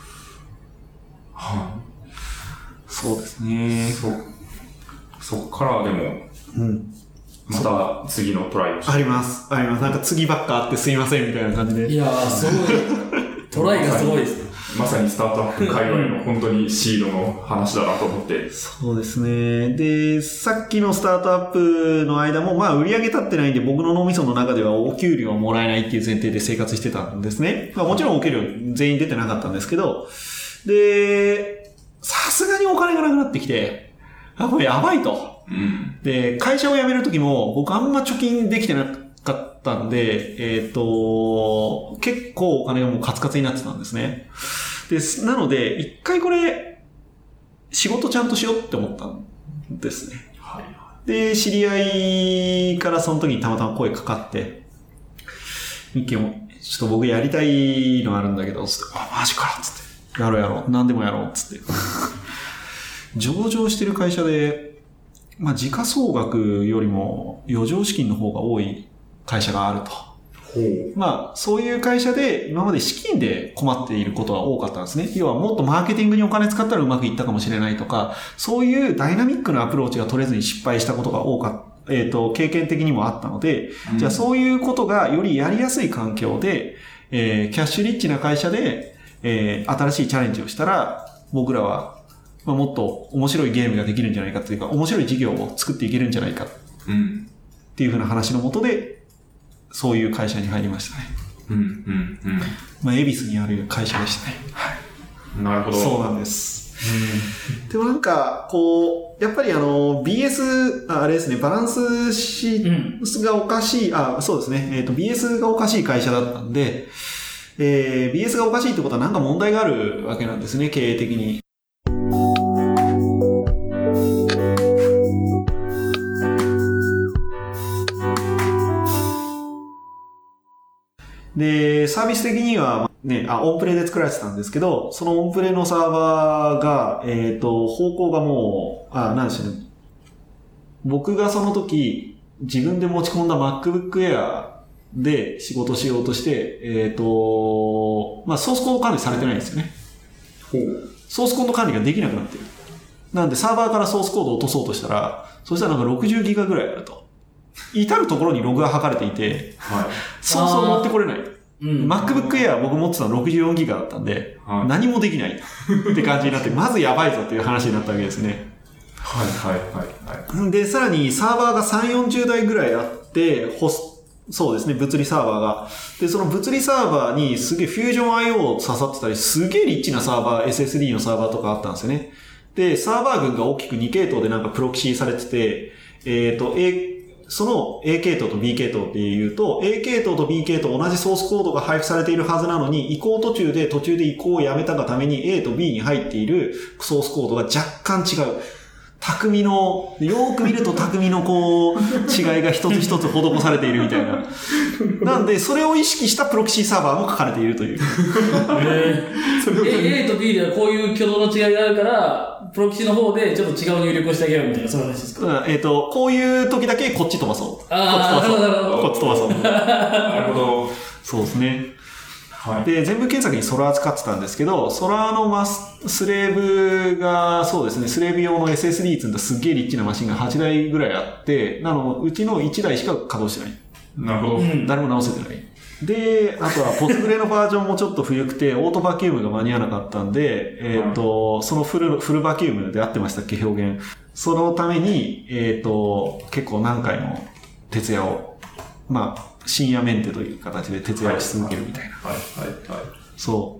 そうですね。 そっからでも、また次のトライをして。 あります。なんか次ばっかあってすいませんみたいな感じで。 いやー、すごい。トライがすごいですね。 まさにスタートアップ界隈の本当にシードの話だなと思って。 そうですね。で、さっきのスタートアップの間も、売り上げ立ってないんで僕の脳みその中ではお給料をもらえないっていう前提で生活してたんですね。もちろんお給料全員出てなかったんですけど、で、さすがにお金がなくなってきて、これやばいと。で、会社を辞めるときも僕あんま貯金できてなかったんで、結構お金がもうカツカツになってたんですね。で、なので、一回これ、仕事ちゃんとしようって思ったんですね。で、知り合いからその時にたまたま声かかって、ミッキーも、ちょっと僕やりたいのあるんだけど、つって、マジかつって、やろう、何でもやろう、つって。上場してる会社で、時価総額よりも余剰資金の方が多い会社があると。そういう会社で今まで資金で困っていることが多かったんですね。要はもっとマーケティングにお金使ったらうまくいったかもしれないとか、そういうダイナミックなアプローチが取れずに失敗したことが多かった。経験的にもあったので、じゃあそういうことがよりやりやすい環境で、キャッシュリッチな会社で、新しいチャレンジをしたら、僕らはもっと面白いゲームができるんじゃないかというか、面白い事業を作っていけるんじゃないかっていうふうな話のもとで、そういう会社に入りましたね。恵比寿にある会社でしたね。 なるほど。 そうなんです。でもなんか、やっぱりBS、あれですね、バランスがおかしい、そうですね、BS がおかしい会社だったんで、BS がおかしいってことはなんか問題があるわけなんですね、経営的に。で、サービス的には、オンプレで作られてたんですけど、そのオンプレのサーバーが、方向がもう、なんでしょうね。僕がその時、自分で持ち込んだ MacBook Air で仕事しようとして、ソースコード管理されてないんですよね。ソースコード管理ができなくなってる。なんでサーバーからソースコードを落とそうとしたら、そしたらなんか60ギガぐらいあると。至るところにログが測れていて、そうそう持ってこれない。MacBook Air 僕持ってたの64ギガだったんで、何もできないって感じになって、まずやばいぞっていう話になったわけですね。で、さらにサーバーが3、40台ぐらいあって、そうですね、物理サーバーが。で、その物理サーバーにすげえ Fusion IO 刺さってたり、すげえリッチなサーバー、SSD のサーバーとかあったんですよね。で、サーバー群が大きく2系統でなんかプロキシーされてて、 その A 系統と B 系統っていうと、A 系統と B 系統同じソースコードが配布されているはずなのに、移行途中で移行をやめたがために A と B に入っているソースコードが若干違う。匠の、よーく見ると匠の違いが一つ一つ施されているみたいな。なんで、それを意識したプロキシサーバーも書かれているという。 A と B ではこういう挙動の違いがあるから、プロキシの方でちょっと違う入力をしてあげようみたいな、そういう話ですか？ こういう時だけこっち飛ばそう。こっち飛ばそう。 なるほど。 そうですね。 はい。 で、全部検索にソラー使ってたんですけど、ソラーのスレーブが、そうですね、スレーブ用の SSD 積んだすっげえリッチなマシンが8台ぐらいあって、うちの1台しか稼働してない。 なるほど。 誰も直せてない。で、あとはポスグレのバージョンもちょっと古くて、オートバキュームが間に合わなかったんで、そのフルバキュームで合ってましたっけ、表現。そのために、結構何回も徹夜を、深夜メンテという形で徹夜をし続けるみたいな。 はい。 そう。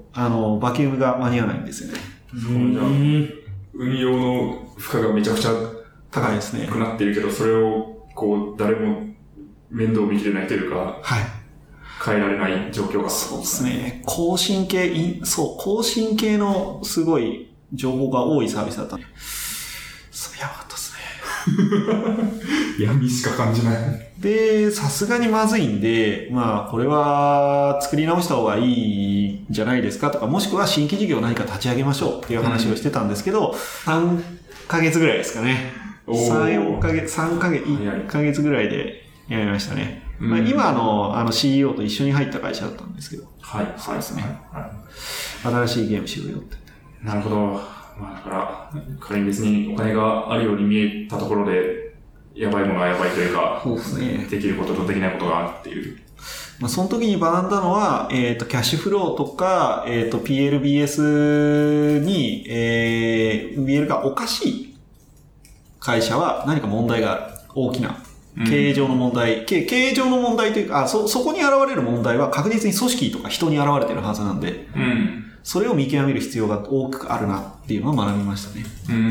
バキュームが間に合わないんですよね。 運用の負荷がめちゃくちゃ高いですね。 くなっているけど、それを、誰も面倒見きれないというか、 はい。 変えられない状況が。 そうですね。更新系のすごい情報が多いサービスだったんで。やばかったですね。 闇しか感じない。 で、さすがにまずいんで、これは作り直した方がいいんじゃないですかとか、もしくは新規事業を何か立ち上げましょうっていう話をしてたんですけど、3ヶ月ぐらいですかね。1ヶ月ぐらいでやりましたね。今CEO と一緒に入った会社だったんですけど。 はい。 そうですね。新しいゲームしようよって。 なるほど。だから、仮に別にお金があるように見えたところで、やばいものはやばいというか、 そうですね。 できることとできないことがあるっていう。 その時に学んだのは、キャッシュフローとか、PLBS に、BL がおかしい会社は何か問題がある。大きな。経営上の問題、経営上の問題というか、そこに現れる問題は確実に組織とか人に現れてるはずなんで、それを見極める必要が多くあるなっていうのを学びましたね。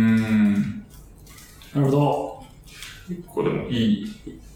なるほど。 結構でもいい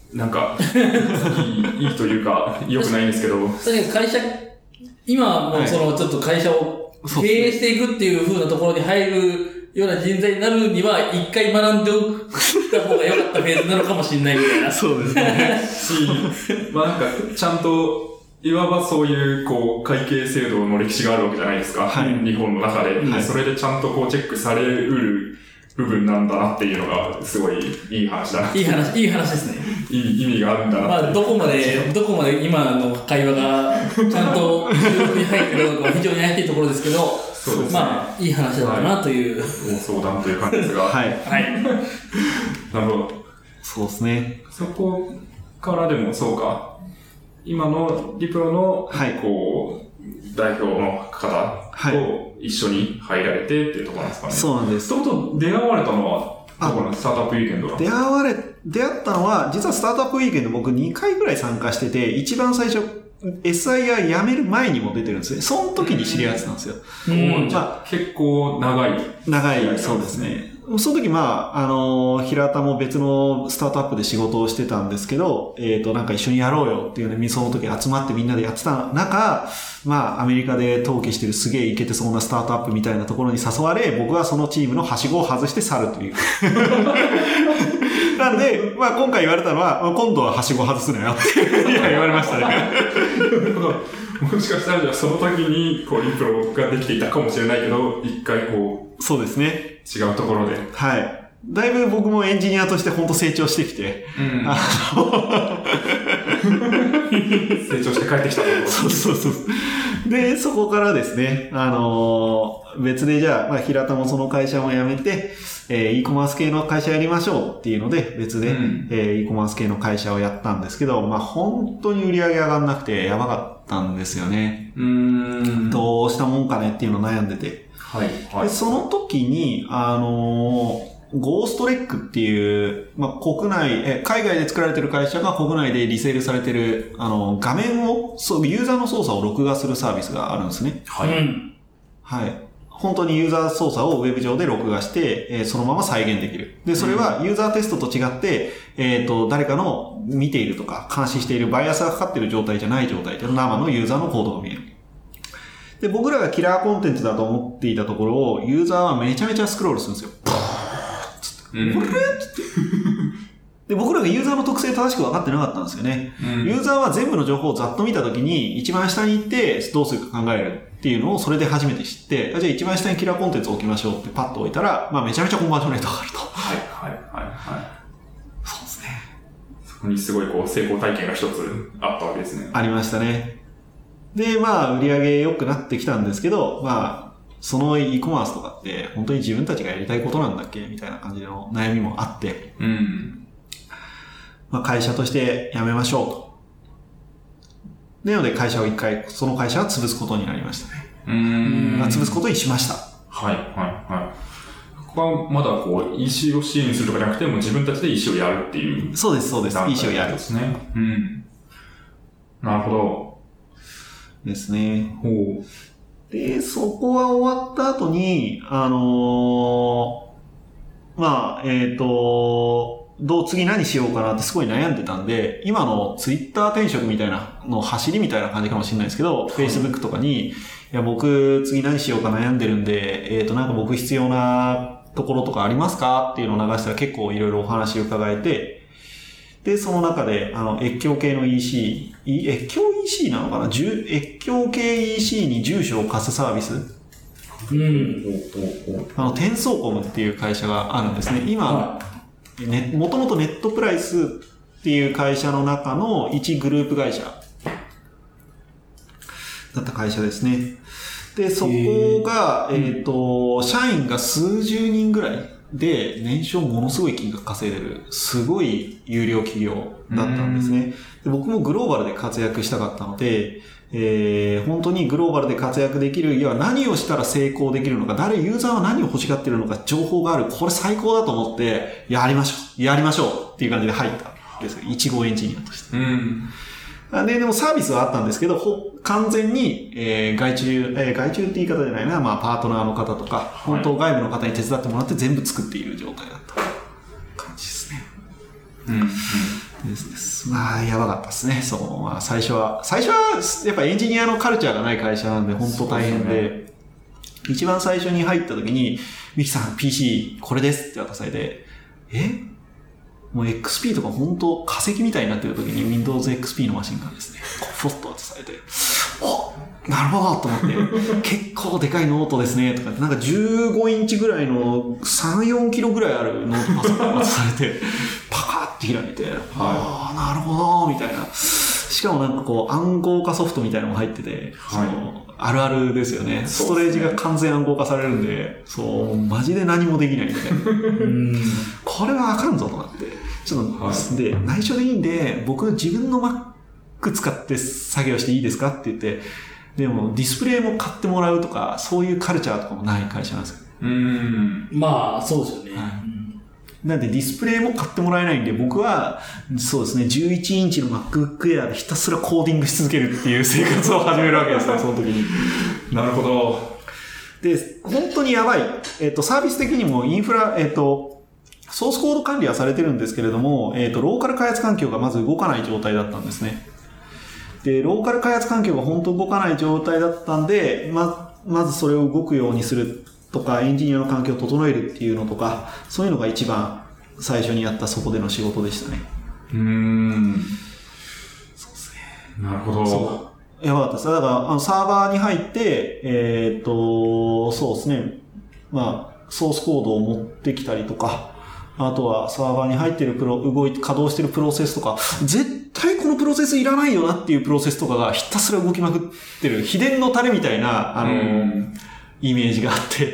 というか、良くないんですけど。 確かに会社、今もちょっと会社を経営していくっていう風なところに入るような人材になるには、一回学んでおいた方が良かったフェーズなのかもしれないみたいな。 そうですね。 ちゃんと、いわばそういう、会計制度の歴史があるわけじゃないですか。 はい、 日本の中で、 はい。 それでちゃんとチェックされうる部分なんだなっていうのが、すごいいい話だな。 いい話ですね。 意味があるんだな。 どこまで今の会話が、ちゃんと収録に入ってるかどうかは非常に怪しいところですけど、 そうですね。 いい話だったなという。 相談という感じですが。 はい。 なるほど。 そうですね。 そこからでもそうか。今のリプロの、代表の方と一緒に入られてっていうところなんですかね。 そうなんです。 そういうこと出会われたのは、どこなんですか？スタートアップウィーケンドは。 出会ったのは、実はスタートアップウィーケンド僕2回ぐらい参加してて、一番最初、SIR 辞める前にも出てるんですね。その時に知り合ってたんですよ。 結構長い、 そうですね。その時平田も別のスタートアップで仕事をしてたんですけど、なんか一緒にやろうよっていうのに、その時集まってみんなでやってた中、アメリカで登記してるすげえイケてそうなスタートアップみたいなところに誘われ、僕はそのチームのはしごを外して去るという。なんで、今回言われたのは、今度ははしご外すなよって言われましたね。 もしかしたらその時にリプロができていたかもしれないけど、一回そうですね。 違うところで。 はい。だいぶ僕もエンジニアとして本当成長してきて。 成長して帰ってきたところ。 そう。で、そこからですね、別でじゃあ、平田もその会社も辞めて、e コマース系の会社やりましょうっていうので、別で、e コマース系の会社をやったんですけど、本当に売り上げ上がんなくてやばかったんですよね。どうしたもんかねっていうのを悩んでて。でその時に、ゴーストレックっていう、国内、海外で作られてる会社が国内でリセールされてる、画面を、ユーザーの操作を録画するサービスがあるんですね。はい。本当にユーザー操作をウェブ上で録画して、そのまま再現できる。で、それはユーザーテストと違って、 誰かの見ているとか監視しているバイアスがかかっている状態じゃない状態で生のユーザーのコードが見える。で、僕らがキラーコンテンツだと思っていたところを、ユーザーはめちゃめちゃスクロールするんですよ。これって。で、僕らがユーザーの特性正しく分かってなかったんですよね。ユーザーは全部の情報をざっと見たときに、一番下に行ってどうするか考えるっていうのをそれで初めて知って、じゃあ一番下にキラーコンテンツを置きましょうってパッと置いたら、めちゃめちゃコンバージョンレート上がると。 はいはいはいはい。 そうですね。 そこにすごい成功体験が一つあったわけですね。 ありましたね。で、売り上げ良くなってきたんですけど、その e コマースとかって本当に自分たちがやりたいことなんだっけみたいな感じの悩みもあって、会社として辞めましょうと。なので会社を一回、その会社は潰すことになりましたね。潰すことにしました。 はいはいはい。ここはまだEC を支援するとかじゃなくて、もう自分たちで EC をやるっていう。 そうですそうです。EC をやる。 ですね。なるほど。 ですね。で、そこは終わった後に、次何しようかなってすごい悩んでたんで、今のツイッター転職みたいなの走りみたいな感じかもしれないですけど、Facebook とかに、いや、僕次何しようか悩んでるんで、なんか僕必要なところとかありますかっていうのを流したら結構いろいろお話を伺えて、で、その中で、越境系の EC、越境 EC なのかな？越境系 EC に住所を貸すサービス？転送コムっていう会社があるんですね。今、もともとネットプライスっていう会社の中の一グループ会社だった会社ですね。で、そこが、社員が数十人ぐらいで、年商ものすごい金額稼いでる、すごい有料企業だったんですね。で、僕もグローバルで活躍したかったので、本当にグローバルで活躍できる、いや何をしたら成功できるのか、ユーザーは何を欲しがってるのか、情報がある、これ最高だと思って、やりましょうっていう感じで入ったんですよ。1号エンジニアとして。でもサービスはあったんですけど、完全に、外注って言い方じゃないな、パートナーの方とか、本当外部の方に手伝ってもらって全部作っている状態だった感じですね。やばかったですね。最初は、やっぱエンジニアのカルチャーがない会社なんで、本当大変で、一番最初に入った時に、ミキさん PC これですって渡されて、もう XP とか本当化石みたいになってる時に Windows XP のマシンがですね、フォッと渡されて、なるほどと思って、結構でかいノートですねとか、なんか15インチぐらいの3、4キロぐらいあるノートパソコン渡されて、パカーって開いて、なるほどみたいな。しかもなんか暗号化ソフトみたいなのも入ってて、あるあるですよね。ストレージが完全暗号化されるんで、マジで何もできないみたいな。これはあかんぞとなって。で、内緒でいいんで、僕自分の Mac 使って作業していいですかって言って、でもディスプレイも買ってもらうとか、そういうカルチャーとかもない会社なんですよ。 そうですよね。 なんでディスプレイも買ってもらえないんで、僕は、そうですね、11インチの MacBook Air でひたすらコーディングし続けるっていう生活を始めるわけですね、その時に。 なるほど。 で、本当にやばい。サービス的にもインフラ、ソースコード管理はされてるんですけれども、ローカル開発環境がまず動かない状態だったんですね。で、ローカル開発環境が本当動かない状態だったんで、まずそれを動くようにするとか、エンジニアの環境を整えるっていうのとか、そういうのが一番最初にやったそこでの仕事でしたね。 そうですね。なるほど。 やばかったです。だからサーバーに入って、そうですね。ソースコードを持ってきたりとか、あとはサーバーに入ってる稼働してるプロセスとか、絶対このプロセスいらないよなっていうプロセスとかがひたすら動きまくってる、秘伝のタレみたいな、イメージがあって、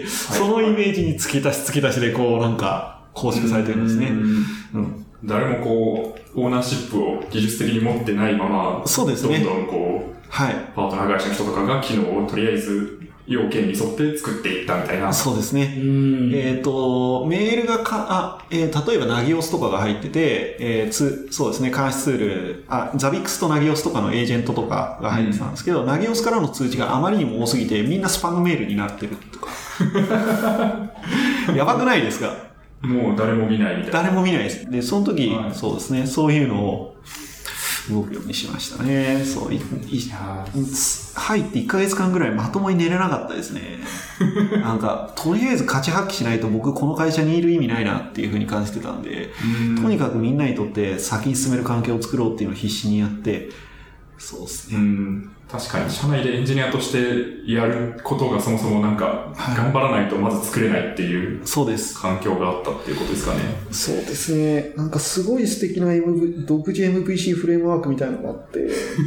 そのイメージに付き足しでなんか構築されてるんですね。 誰もオーナーシップを技術的に持ってないまま、 そうですね。 どんどんパートナー会社の人とかが機能をとりあえず要件に沿って作っていったみたいな。 そうですね。メールが例えばナギオスとかが入ってて、そうですね、監視ツール、ザビックスとナギオスとかのエージェントとかが入ってたんですけど、ナギオスからの通知があまりにも多すぎて、みんなスパムメールになってるとか。やばくないですか？ もう誰も見ないみたいな。 誰も見ないです。で、その時、 はいそうですね、そういうのを動くようにしましたね。そう、入って1ヶ月間ぐらいまともに寝れなかったですね。なんか、とりあえず価値発揮しないと僕この会社にいる意味ないなっていう風に感じてたんで、とにかくみんなにとって先に進める環境を作ろうっていうのを必死にやって、そうですね。 確かに、社内でエンジニアとしてやることがそもそもなんか、頑張らないとまず作れないっていう、 そうです。 環境があったっていうことですかね。 そうですね。なんかすごい素敵な独自 MVC フレームワークみたいなのがあって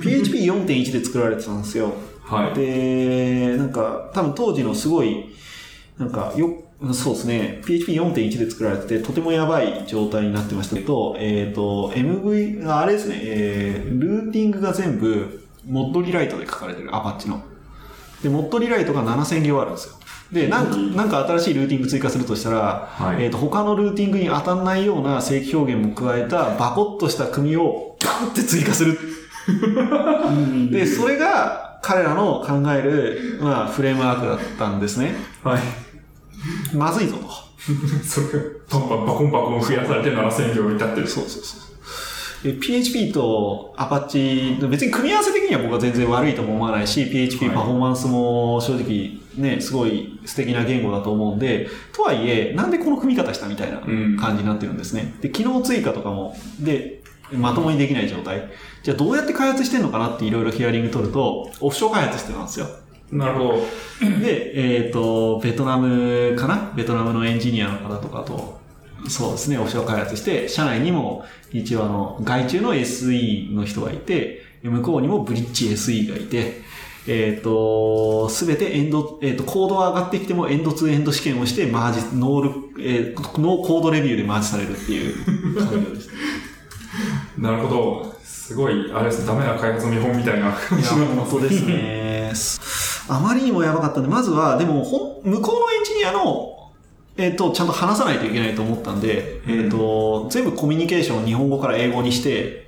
、PHP4.1 で作られてたんですよ。 はい。 で、なんか、多分当時のすごい、なんか、そうですね。PHP4.1 で作られてて、とてもやばい状態になってましたけど、あれですね、ルーティングが全部、モッドリライトで書かれてる、アパッチの。で、モッドリライトが7000行あるんですよ。で、なんか新しいルーティング追加するとしたら、 はい、 他のルーティングに当たんないような正規表現も加えた、バコッとした組をガンって追加する。で、それが彼らの考える、まあ、フレームワークだったんですね。 はい。 まずいぞと。 それ、バコン増やされて7000行に至ってる。 そうそうそう。PHP と Apache、別に組み合わせ的には僕は全然悪いとも思わないし、PHP パフォーマンスも正直ね、すごい素敵な言語だと思うんで、とはいえ、なんでこの組み方したみたいな感じになってるんですね。で、機能追加とかも、で、まともにできない状態。じゃあどうやって開発してんのかなっていろいろヒアリング取ると、オフショア開発してたんですよ。 なるほど。 で、ベトナムかな？ベトナムのエンジニアの方とかと、そうですね、オフショア開発して、社内にも一応外注の SE の人がいて、向こうにもブリッジ SE がいて、すべてコードが上がってきてもエンドツーエンド試験をして、マージ、ノーコードレビューでマージされるっていう環境です。 なるほど。すごい、あれです、ダメな開発の見本みたいな感じの。 本当ですね。あまりにもやばかったんで、まずは、でも、向こうのエンジニアの、ちゃんと話さないといけないと思ったんで、全部コミュニケーションを日本語から英語にして、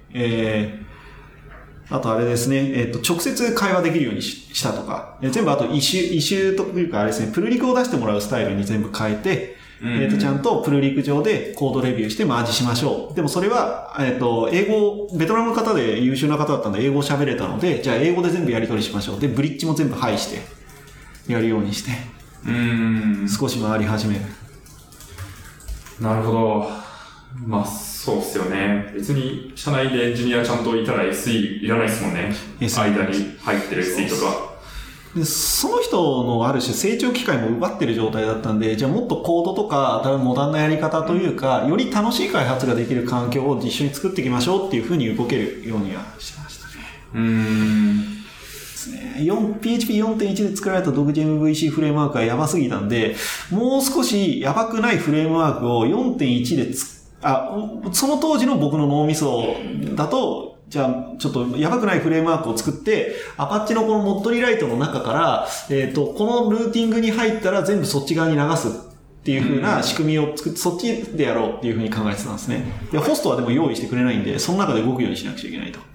あとあれですね、直接会話できるようにしたとか、全部あとイシューというかあれですね、プルリクを出してもらうスタイルに全部変えて、ちゃんとプルリク上でコードレビューしてマージしましょう。でもそれは、英語、ベトナムの方で優秀な方だったんで英語喋れたので、じゃあ英語で全部やり取りしましょう。で、ブリッジも全部配して、やるようにして、少し回り始める。 なるほど。まあ、そうっすよね。別に、社内でエンジニアちゃんといたら SE いらないですもんね。間に入ってる SE とか。 で、その人のある種成長機会も奪ってる状態だったんで、じゃあもっとコードとかモダンなやり方というか、より楽しい開発ができる環境を一緒に作っていきましょうっていう風に動けるようにはしましたね。ですね。PHP4.1 で作られた独自 MVC フレームワークがやばすぎたんで、もう少しやばくないフレームワークを 4.1 でその当時の僕の脳みそだと、じゃあ、ちょっとやばくないフレームワークを作って、アパッチのこのモッドリライトの中から、このルーティングに入ったら全部そっち側に流すっていう風な仕組みを作って、そっちでやろうっていう風に考えてたんですね。で、ホストはでも用意してくれないんで、その中で動くようにしなくちゃいけないと。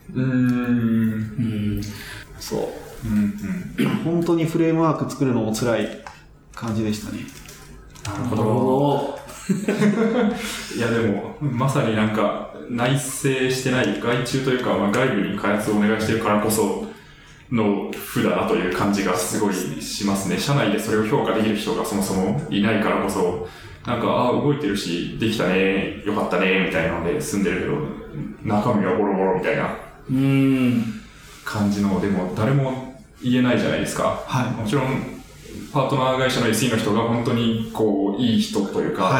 そう。本当にフレームワーク作るのも辛い感じでしたね。 なるほど。いやでも、まさになんか、内製してない外注というか、まあ、外部に開発をお願いしてるからこその負だなという感じがすごいしますね。社内でそれを評価できる人がそもそもいないからこそ、なんか、動いてるし、できたね、よかったね、みたいなので済んでるけど、中身はボロボロみたいな感じの、でも誰も言えないじゃないですか。 はい。 もちろん、パートナー会社の SE の人が本当にこう、いい人というか、はい、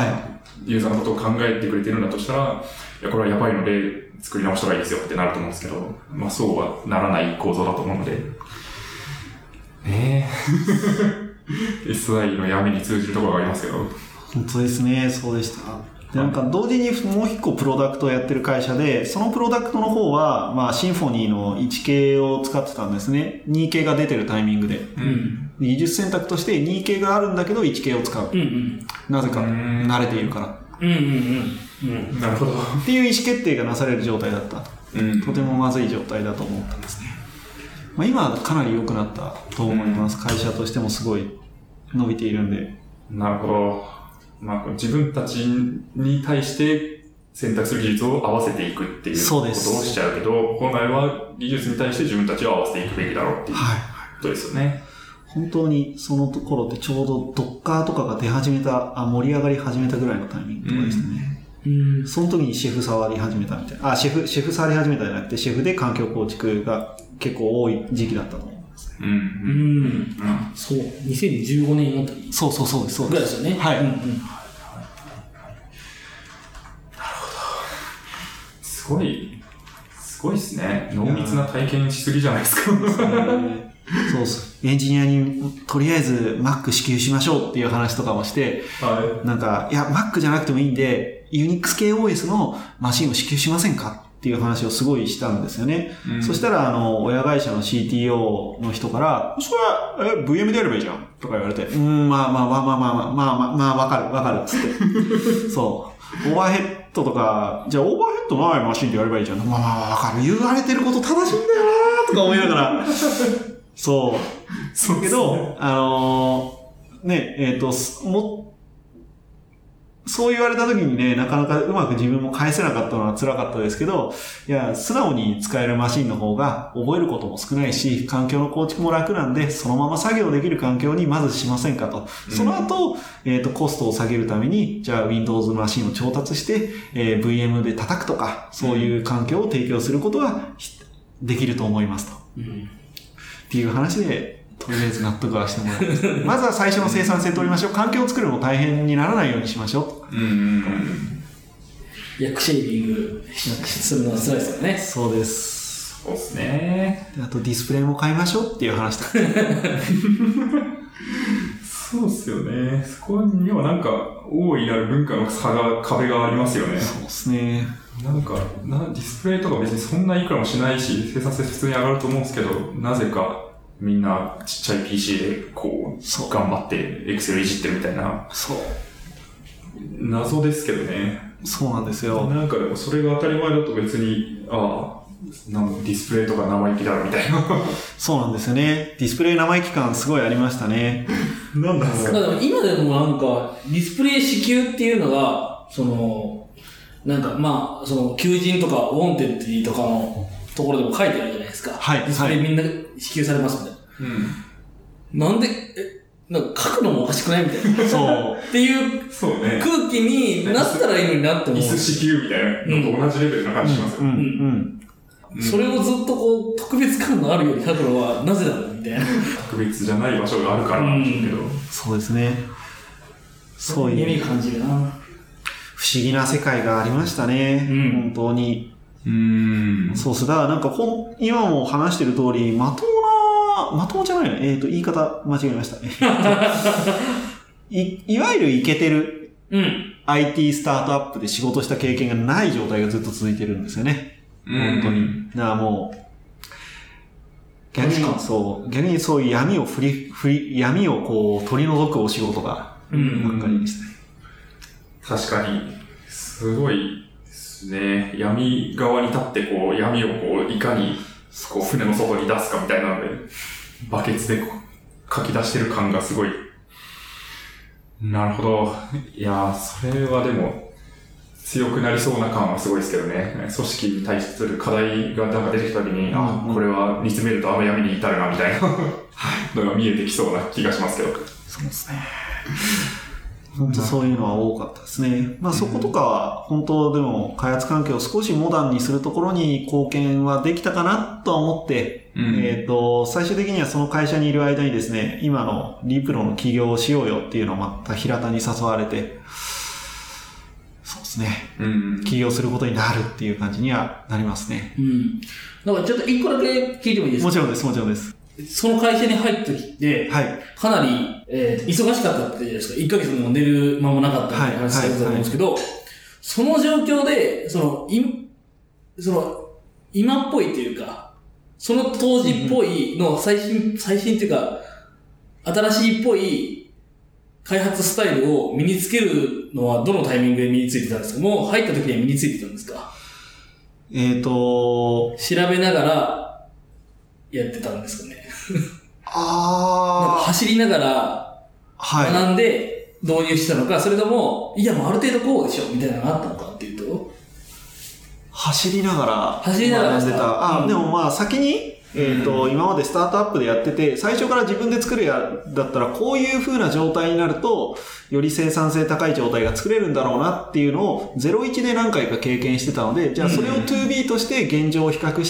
ユーザーのことを考えてくれてるんだとしたら、いや、これはやばいので作り直した方がいいですよってなると思うんですけど、まあそうはならない構造だと思うので。SI の闇に通じるところがありますけど。 本当ですね、そうでした。で、なんか同時にもう一個プロダクトをやってる会社で、そのプロダクトの方は、まあシンフォニーの1系を使ってたんですね。2系が出てるタイミングで。技術選択として2系があるんだけど1系を使う。なぜか、慣れているから。 なるほど。 っていう意思決定がなされる状態だったと。とてもまずい状態だと思ったんですね。まあ今はかなり良くなったと思います。会社としてもすごい伸びているんで。 なるほど。 まあ、自分たちに対して選択する技術を合わせていくっていうことをしちゃうけど、本来は技術に対して自分たちを合わせていくべきだろうっていうことですよね。 本当にそのところってちょうどドッカーとかが出始めた、盛り上がり始めたぐらいのタイミングとかでしたね。その時にシェフ触り始めたみたいな。シェフ触り始めたじゃなくて、シェフで環境構築が結構多い時期だったと思いますね。 そう。2015年あたり。 そうです。 ぐらいですよね。 はい。 なるほど。すごいですね。濃密な体験しすぎじゃないですか。 そうっす。エンジニアにとりあえず Mac 支給しましょうっていう話とかもして、なんか、いや、Mac じゃなくてもいいんで、Unix 系 OS のマシンを支給しませんかっていう話をすごいしたんですよね。そしたら、親会社の CTO の人から、それは、VM でやればいいじゃんとか言われて、まあ、わかる、つって。そう。オーバーヘッドとか、じゃあオーバーヘッドないマシンでやればいいじゃん。まあ、わかる。言われてること正しいんだよなとか思いながら。そう。けど、そう言われた時にね、なかなかうまく自分も返せなかったのは辛かったですけど、いや、素直に使えるマシンの方が覚えることも少ないし、環境の構築も楽なんで、そのまま作業できる環境にまずしませんかと。その後、コストを下げるために、じゃあ Windows マシンを調達して、VM で叩くとか、そういう環境を提供することができると思いますと。っていう話で、とりあえず納得はしてもらいます。まずは最初の生産性取りましょう。環境を作るのも大変にならないようにしましょう。役シェービングするのは辛いですよね。 そうです。 そうですね。 あとディスプレイも買いましょうっていう話だ。 そうですよね。そこにはなんか大いなる文化の壁がありますよね。 そうですね。 なんかディスプレイとか別にそんないくらもしないし、生産性普通に上がると思うんですけど、なぜかみんなちっちゃい PC でこう頑張って Excel いじってるみたいな。 そう。 謎ですけどね。 そうなんですよ。 なんかでもそれが当たり前だと別に、なんかディスプレイとか生意気だみたいな。 そうなんですよね。ディスプレイ生意気感すごいありましたね。 なんだですか。 だから今でもなんかディスプレイ支給っていうのが、なんかまあ、求人とかウォンテッドとかのところでも書いてあるじゃないですか。 はい。 ディスプレイみんな支給されますみたいな。なんで、なんか書くのもおかしくないみたいな。 そう。 っていう空気になったらいいのになって思う。 椅子支給みたいなのと同じレベルな感じしますよ。 それをずっとこう、特別感のあるように書くのはなぜなのみたいな。 特別じゃない場所があるからなんですけど。 そうですね。 そういう意味感じるな。 不思議な世界がありましたね。本当に。そうっす。だからなんか今も話してる通り、まともじゃないの。言い方間違えましたね。いわゆるイケてる、IT スタートアップで仕事した経験がない状態がずっと続いてるんですよね。本当に。だからもう、逆にそういう闇をこう取り除くお仕事がばっかりでしたね。 確かに、すごいですね。闇側に立ってこう、闇をこう、いかに、こう、船の外に出すかみたいなので、バケツでこう、書き出してる感がすごい。なるほど。いやー、それはでも、強くなりそうな感はすごいですけどね。組織に対する課題がなんか出てきた時に、これは煮詰めるとあの闇に至るな、みたいなのが見えてきそうな気がしますけど。 そうですね。本当そういうのは多かったですね。まあそことかは本当でも開発環境を少しモダンにするところに貢献はできたかなとは思って、最終的にはその会社にいる間にですね、今のリプロの起業をしようよっていうのをまた平田に誘われて、そうですね。起業することになるっていう感じにはなりますね。 だからちょっと一個だけ聞いてもいいですか？ もちろんです、もちろんです。 その会社に入った時って、かなり、忙しかったって言うじゃないですか。1ヶ月も寝る間もなかったって話だったと思うんですけど、その状況で、今っぽいっていうか、その当時っぽいの最新っていうか、新しいっぽい開発スタイルを身につけるのはどのタイミングで身についてたんですか？もう入った時には身についてたんですか？調べながらやってたんですかね。なんか走りながら学んで、 導入したのか、それとも、いやもうある程度こうでしょ、みたいなのがあったのかっていうと。 走りながら学んでた。でもまあ先に、今までスタートアップでやってて、最初から自分で作るだったら、こういう風な状態になると、より生産性高い状態が作れるんだろうなっていうのを、01で何回か経験してたので、じゃあそれを 2B として現状を比較して、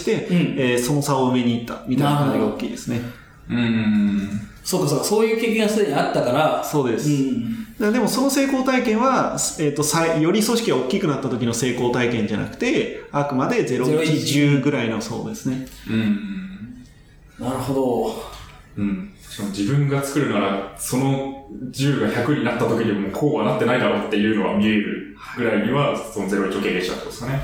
その差を埋めに行った、みたいな感じが大きいですね。 そうかそうか、そういう経験がすでにあったから。 そうです。でもその成功体験は、より組織が大きくなった時の成功体験じゃなくて、あくまで0、1、10ぐらいのそうですね。 なるほど。しかも自分が作るなら、その10が100になった時にもこうはなってないだろうっていうのは見えるぐらいには、その0、1を経験したってことですかね。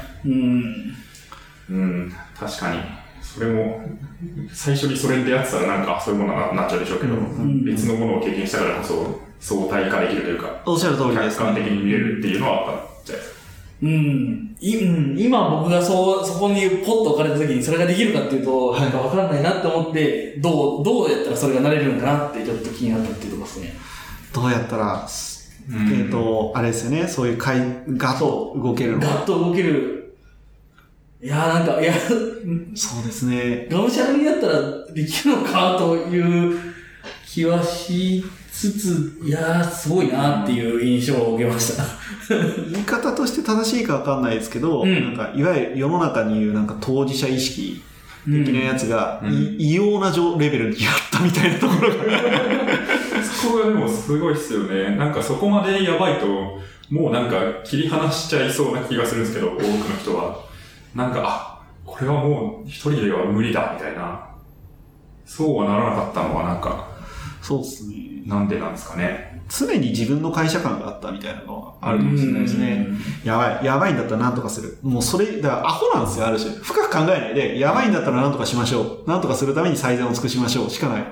確かに。それも、最初にそれに出会ってたらなんかそういうものになっちゃうでしょうけど、別のものを経験したからこそ相対化できるというか、 おっしゃる通りです。 客観的に見れるっていうのはあったんじゃないですか。 今僕がそこにポッと置かれた時にそれができるかっていうと、なんかわかんないなって思って、どうやったらそれがなれるのかなってちょっと気になったっていうところですね。 どうやったら、あれですよね、そういうガッと動けるのか。 ガッと動ける。いやそうですね。 がむしゃらにやったらできるのかという気はしつつ、いやすごいなっていう印象を受けました。 言い方として正しいかわかんないですけど、なんか、いわゆる世の中にいるなんか当事者意識的なやつが、異様なレベルにやったみたいなところが。 そこがでもすごいっすよね。なんかそこまでやばいと、もうなんか切り離しちゃいそうな気がするんですけど、多くの人は。なんか、これはもう一人では無理だ、みたいな。そうはならなかったのはなんか、 そうですね。 なんでなんですかね。 常に自分の会社感があったみたいなのはあるかもしれないですね。やばいんだったら何とかする。もうそれ、だからアホなんですよ、ある種。深く考えないで、やばいんだったら何とかしましょう。何とかするために最善を尽くしましょう。しかない。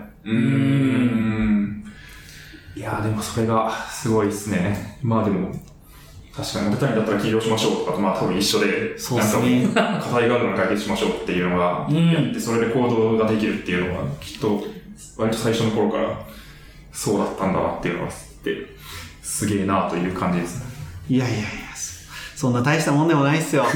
いやーでもそれがすごいですね。まあでも、確かにモテたいんだったら起業しましょうとかとまあ多分一緒で、 そうですね。 課題があるのに解決しましょうっていうのが、やってそれで行動ができるっていうのは、きっと割と最初の頃からそうだったんだなっていうのがすげえなという感じですね。 いや、そんな大したもんでもないっすよ。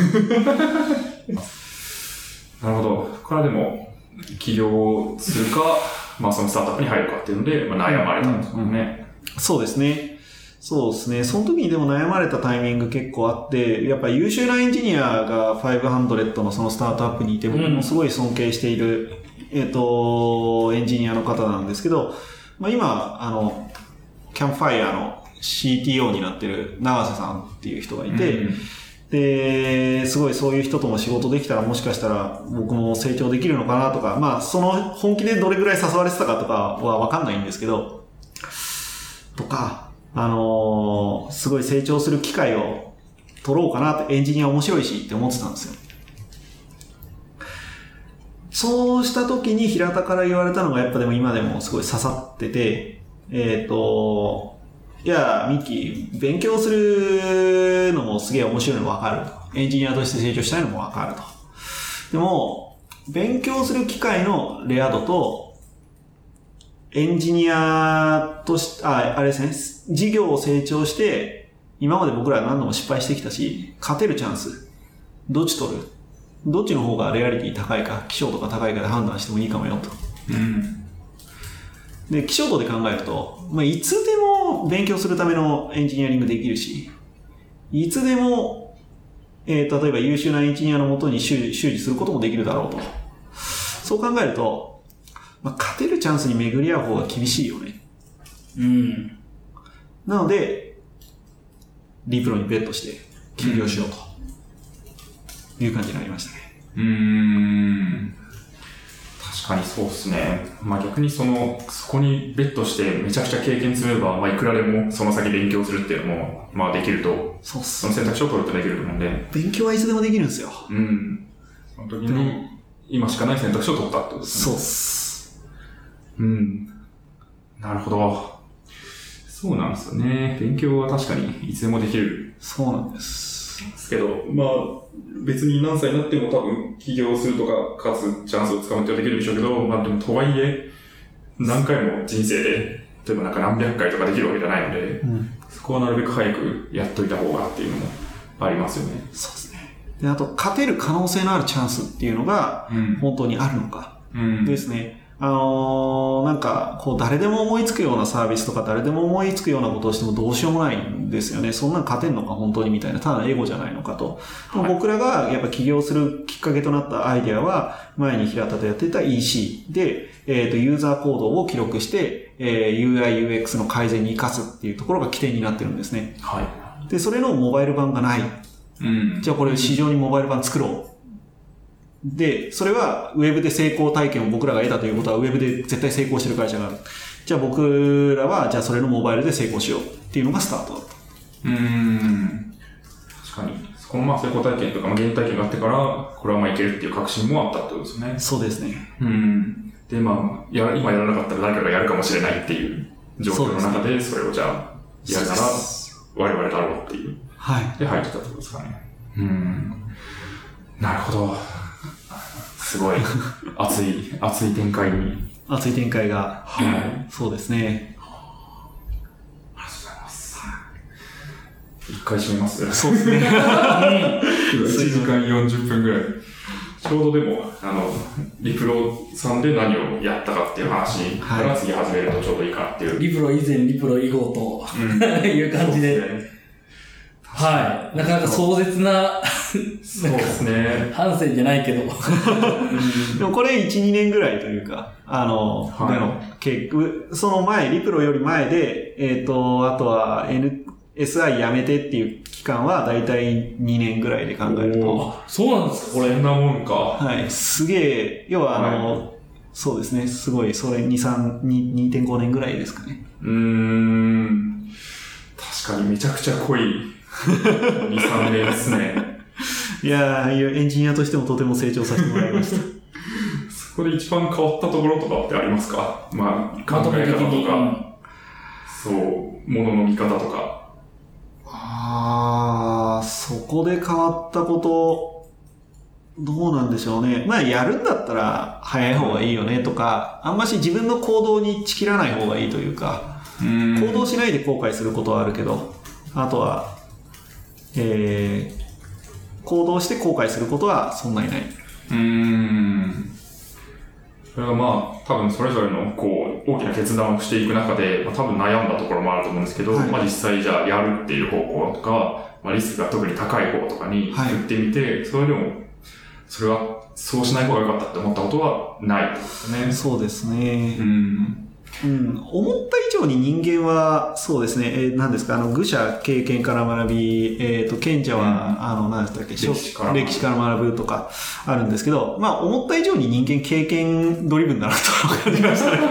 なるほど。ここからでも起業するか、まあそのスタートアップに入るかっていうので、まあ、悩まれたんですよね。 そうですね。そうですね。その時にでも悩まれたタイミング結構あって、やっぱ優秀なエンジニアが500のそのスタートアップにいて、僕もすごい尊敬している、エンジニアの方なんですけど、まあ今、キャンプファイヤーの CTO になってる永瀬さんっていう人がいて、で、すごいそういう人とも仕事できたらもしかしたら僕も成長できるのかなとか、まあその本気でどれぐらい誘われてたかとかはわかんないんですけど、とか、すごい成長する機会を取ろうかなって、エンジニア面白いしって思ってたんですよ。そうした時に平田から言われたのがやっぱでも今でもすごい刺さってて、いや、ミッキー、勉強するのもすげえ面白いの分かると。エンジニアとして成長したいのも分かると。でも、勉強する機会のレア度と、エンジニアとして、あれですね、事業を成長して、今まで僕ら何度も失敗してきたし、勝てるチャンス、どっち取る？どっちの方がレアリティ高いか、希少度が高いかで判断してもいいかもよと。で、希少度で考えると、まあ、いつでも勉強するためのエンジニアリングできるし、いつでも、例えば優秀なエンジニアのもとに習字することもできるだろうと。そう考えると、まあ、勝てるチャンスに巡り合う方が厳しいよね。なので、リプロにベットして起業しようという感じになりましたね。 確かにそうですね。まあ逆にそこにベットしてめちゃくちゃ経験積めば、まあいくらでもその先勉強するっていうのも、まあできると、その選択肢を取るとできると思うんで。 勉強はいつでもできるんですよ。 その時に今しかない選択肢を取ったってことですね。 そうっす。 なるほど。そうなんですよね。勉強は確かにいつでもできる。 そうなんです。 ですけど、まあ、別に何歳になっても多分起業するとか、かつチャンスをつかむってはできるでしょうけど、まあでもとはいえ、何回も人生で例えばなんか何百回とかできるわけじゃないので、そこはなるべく早くやっといた方がっていうのもありますよね。 そうですね。で、あと、勝てる可能性のあるチャンスっていうのが、本当にあるのか。ですね。なんか、こう、誰でも思いつくようなサービスとか、誰でも思いつくようなことをしてもどうしようもないんですよね。そんなん勝てんのか、本当にみたいな、ただエゴじゃないのかと。僕らがやっぱ起業するきっかけとなったアイデアは、前に平田とやっていた EC で、ユーザー行動を記録して、UI、UX の改善に活かすっていうところが起点になってるんですね。 はい。 で、それのモバイル版がない。じゃあこれ市場にモバイル版作ろう。で、それはウェブで成功体験を僕らが得たということはウェブで絶対成功してる会社がある。じゃあ僕らはじゃあそれのモバイルで成功しようっていうのがスタートだった。 確かに。この成功体験とか、原体験があってから、これはいけるっていう確信もあったってことですね。 そうですね。 で、今やらなかったら誰かがやるかもしれないっていう状況の中で、それをじゃあ、やるなら我々だろうっていう。 はい。 で入ってたってことですかね。なるほど。すごい熱い展開に。 熱い展開が。 はい。 そうですね。 ありがとうございます。一回締めます。 そうですね。 1時間40分ぐらい。ちょうどでも、リプロさんで何をやったかっていう話から次始めるとちょうどいいかなっていう。 リプロ以前、リプロ以後と、いう感じで。はい。なかなか壮絶な、 そうですね。 反省じゃないけど。 でもこれ1、2年ぐらいというか、その前、リプロより前で、あとは SI やめてっていう期間はだいたい2年ぐらいで考えると。 あ、そうなんですかこれ。 そんなもんか。 はい。すげえ、要はそうですね。すごい、それ2.5 年ぐらいですかね。 確かにめちゃくちゃ濃い。2、3年ですね。 いやー、エンジニアとしてもとても成長させてもらいました。 そこで一番変わったところとかってありますか？考え方とか、そう、ものの見方とか。 そこで変わったこと、どうなんでしょうね。やるんだったら早い方がいいよねとか、あんまし自分の行動にちきらない方がいいというか、行動しないで後悔することはあるけど、あとは、行動して後悔することはそんなにない。 それは多分それぞれの大きな決断をしていく中で、多分悩んだところもあると思うんですけど、実際じゃあやるっていう方向とか、リスクが特に高い方とかに振ってみて、それでも、それはそうしない方が良かったって思ったことはないですね。 そうですね。思った以上に人間は、そうですね、何ですか、愚者経験から学び、賢者は、何でしたっけ、歴史から学ぶとかあるんですけど、思った以上に人間経験ドリブンだなと感じましたね。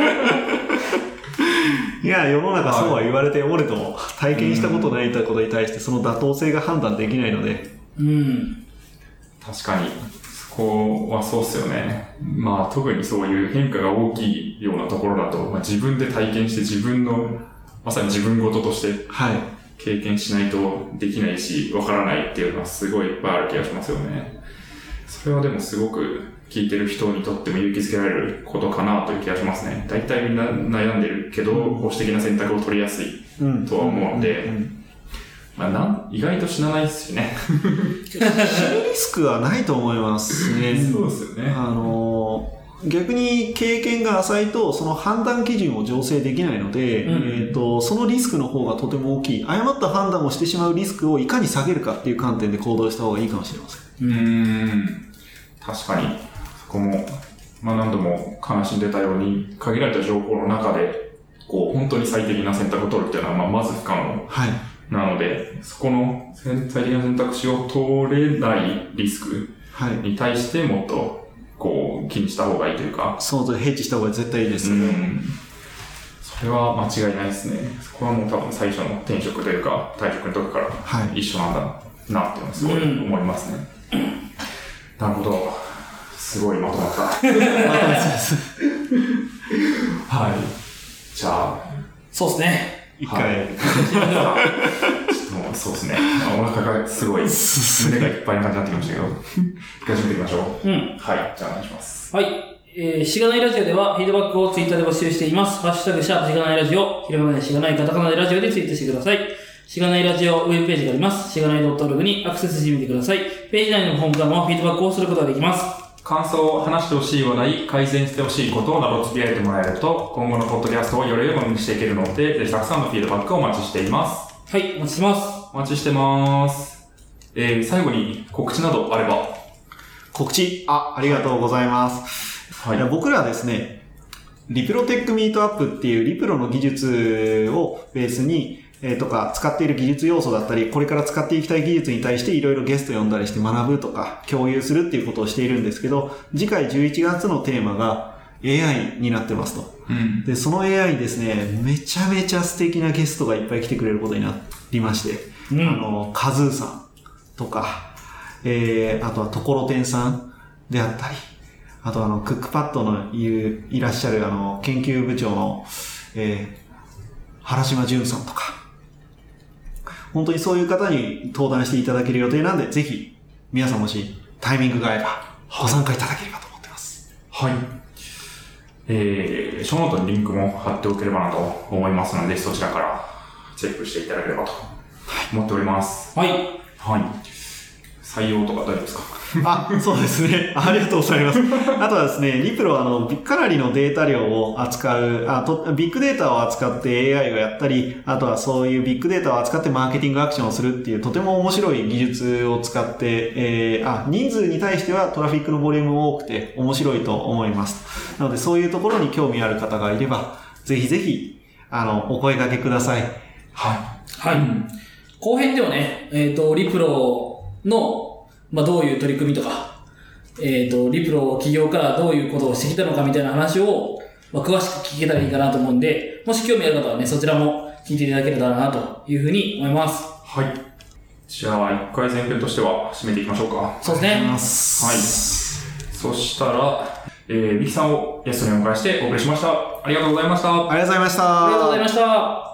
いや、世の中そうは言われておれと、体験したことないことに対してその妥当性が判断できないので。 確かに。そこはそうっすよね。特にそういう変化が大きいようなところだと、自分で体験して自分の、まさに自分事として経験しないとできないし、わからないっていうのはすごいいっぱいある気がしますよね。それはでもすごく聞いてる人にとっても勇気づけられることかなという気がしますね。大体みんな悩んでるけど、保守的な選択を取りやすいとは思うので、意外と死なないですしね。 死ぬリスクはないと思いますね。 そうですよね。 逆に経験が浅いとその判断基準を醸成できないので、そのリスクの方がとても大きい。誤った判断をしてしまうリスクをいかに下げるかっていう観点で行動した方がいいかもしれません。 確かに。そこも、何度も話に出たように、限られた情報の中で、本当に最適な選択を取るっていうのは、まず不可能。なので、そこの最適な選択肢を取れないリスクに対してもっと、気にした方がいいというか。 そう、ヘッジした方が絶対いいですね。 それは間違いないですね。そこはもう多分最初の転職というか、退職の時から一緒なんだなっていうのはすごい思いますね。なるほど。すごいまとまった。はい。じゃあ。 そうですね。 一回。 そうですね。お腹がすごい、胸がいっぱいな感じになってきましたけど。一回締めていきましょう。はい。じゃあお願いします。 はい。 しがないラジオではフィードバックをツイッターで募集しています。ハッシュタグ、シャープしがないラジオ、ひらがなでしがないカタカナでラジオでツイートしてください。しがないラジオウェブページがあります。しがない .org にアクセスしてみてください。ページ内のホームからもフィードバックをすることができます。 感想、話してほしい話題、改善してほしいことなどつぶやいてもらえると、今後のポッドキャストをより良いものにしていけるので、ぜひたくさんのフィードバックをお待ちしています。 はい、お待ちしてます。 お待ちしてます。最後に告知などあれば。 告知、ありがとうございます。 はい。 僕らはですね、リプロテックミートアップっていうリプロの技術をベースに、とか使っている技術要素だったり、これから使っていきたい技術に対していろいろゲスト呼んだりして学ぶとか共有するっていうことをしているんですけど、次回11月のテーマが AI になってますと。で、その AI にですね、めちゃめちゃ素敵なゲストがいっぱい来てくれることになりまして、カズーさんとか、あとはところてんさんであったり、あとクックパッドのいらっしゃる研究部長の、原島淳さんとか、本当にそういう方に登壇していただける予定なんで、ぜひ皆さんもしタイミングが合えばご参加いただければと思ってます。 はい。ショーノートにリンクも貼っておければなと思いますので、そちらからチェックしていただければと思っております。 はい。 はい。採用とか大丈夫ですか？ そうですね。ありがとうございます。あとはですね、リプロはかなりのデータ量を扱う、ビッグデータを扱って AI をやったり、あとはそういうビッグデータを扱ってマーケティングアクションをするっていうとても面白い技術を使って、人数に対してはトラフィックのボリュームも多くて面白いと思います。なのでそういうところに興味ある方がいれば、ぜひぜひ、お声掛けください。 はい。 はい。後編ではね、リプロの、どういう取り組みとか、リプロ企業からどういうことをしてきたのかみたいな話を、詳しく聞けたらいいかなと思うんで、もし興味ある方はね、そちらも聞いていただければなというふうに思います。 はい。じゃあ、1回前編としては締めていきましょうか。 そうですね。 はい。そしたら、ミキさんをゲストにお迎えしてお送りしました。ありがとうございました。 ありがとうございました。 ありがとうございました。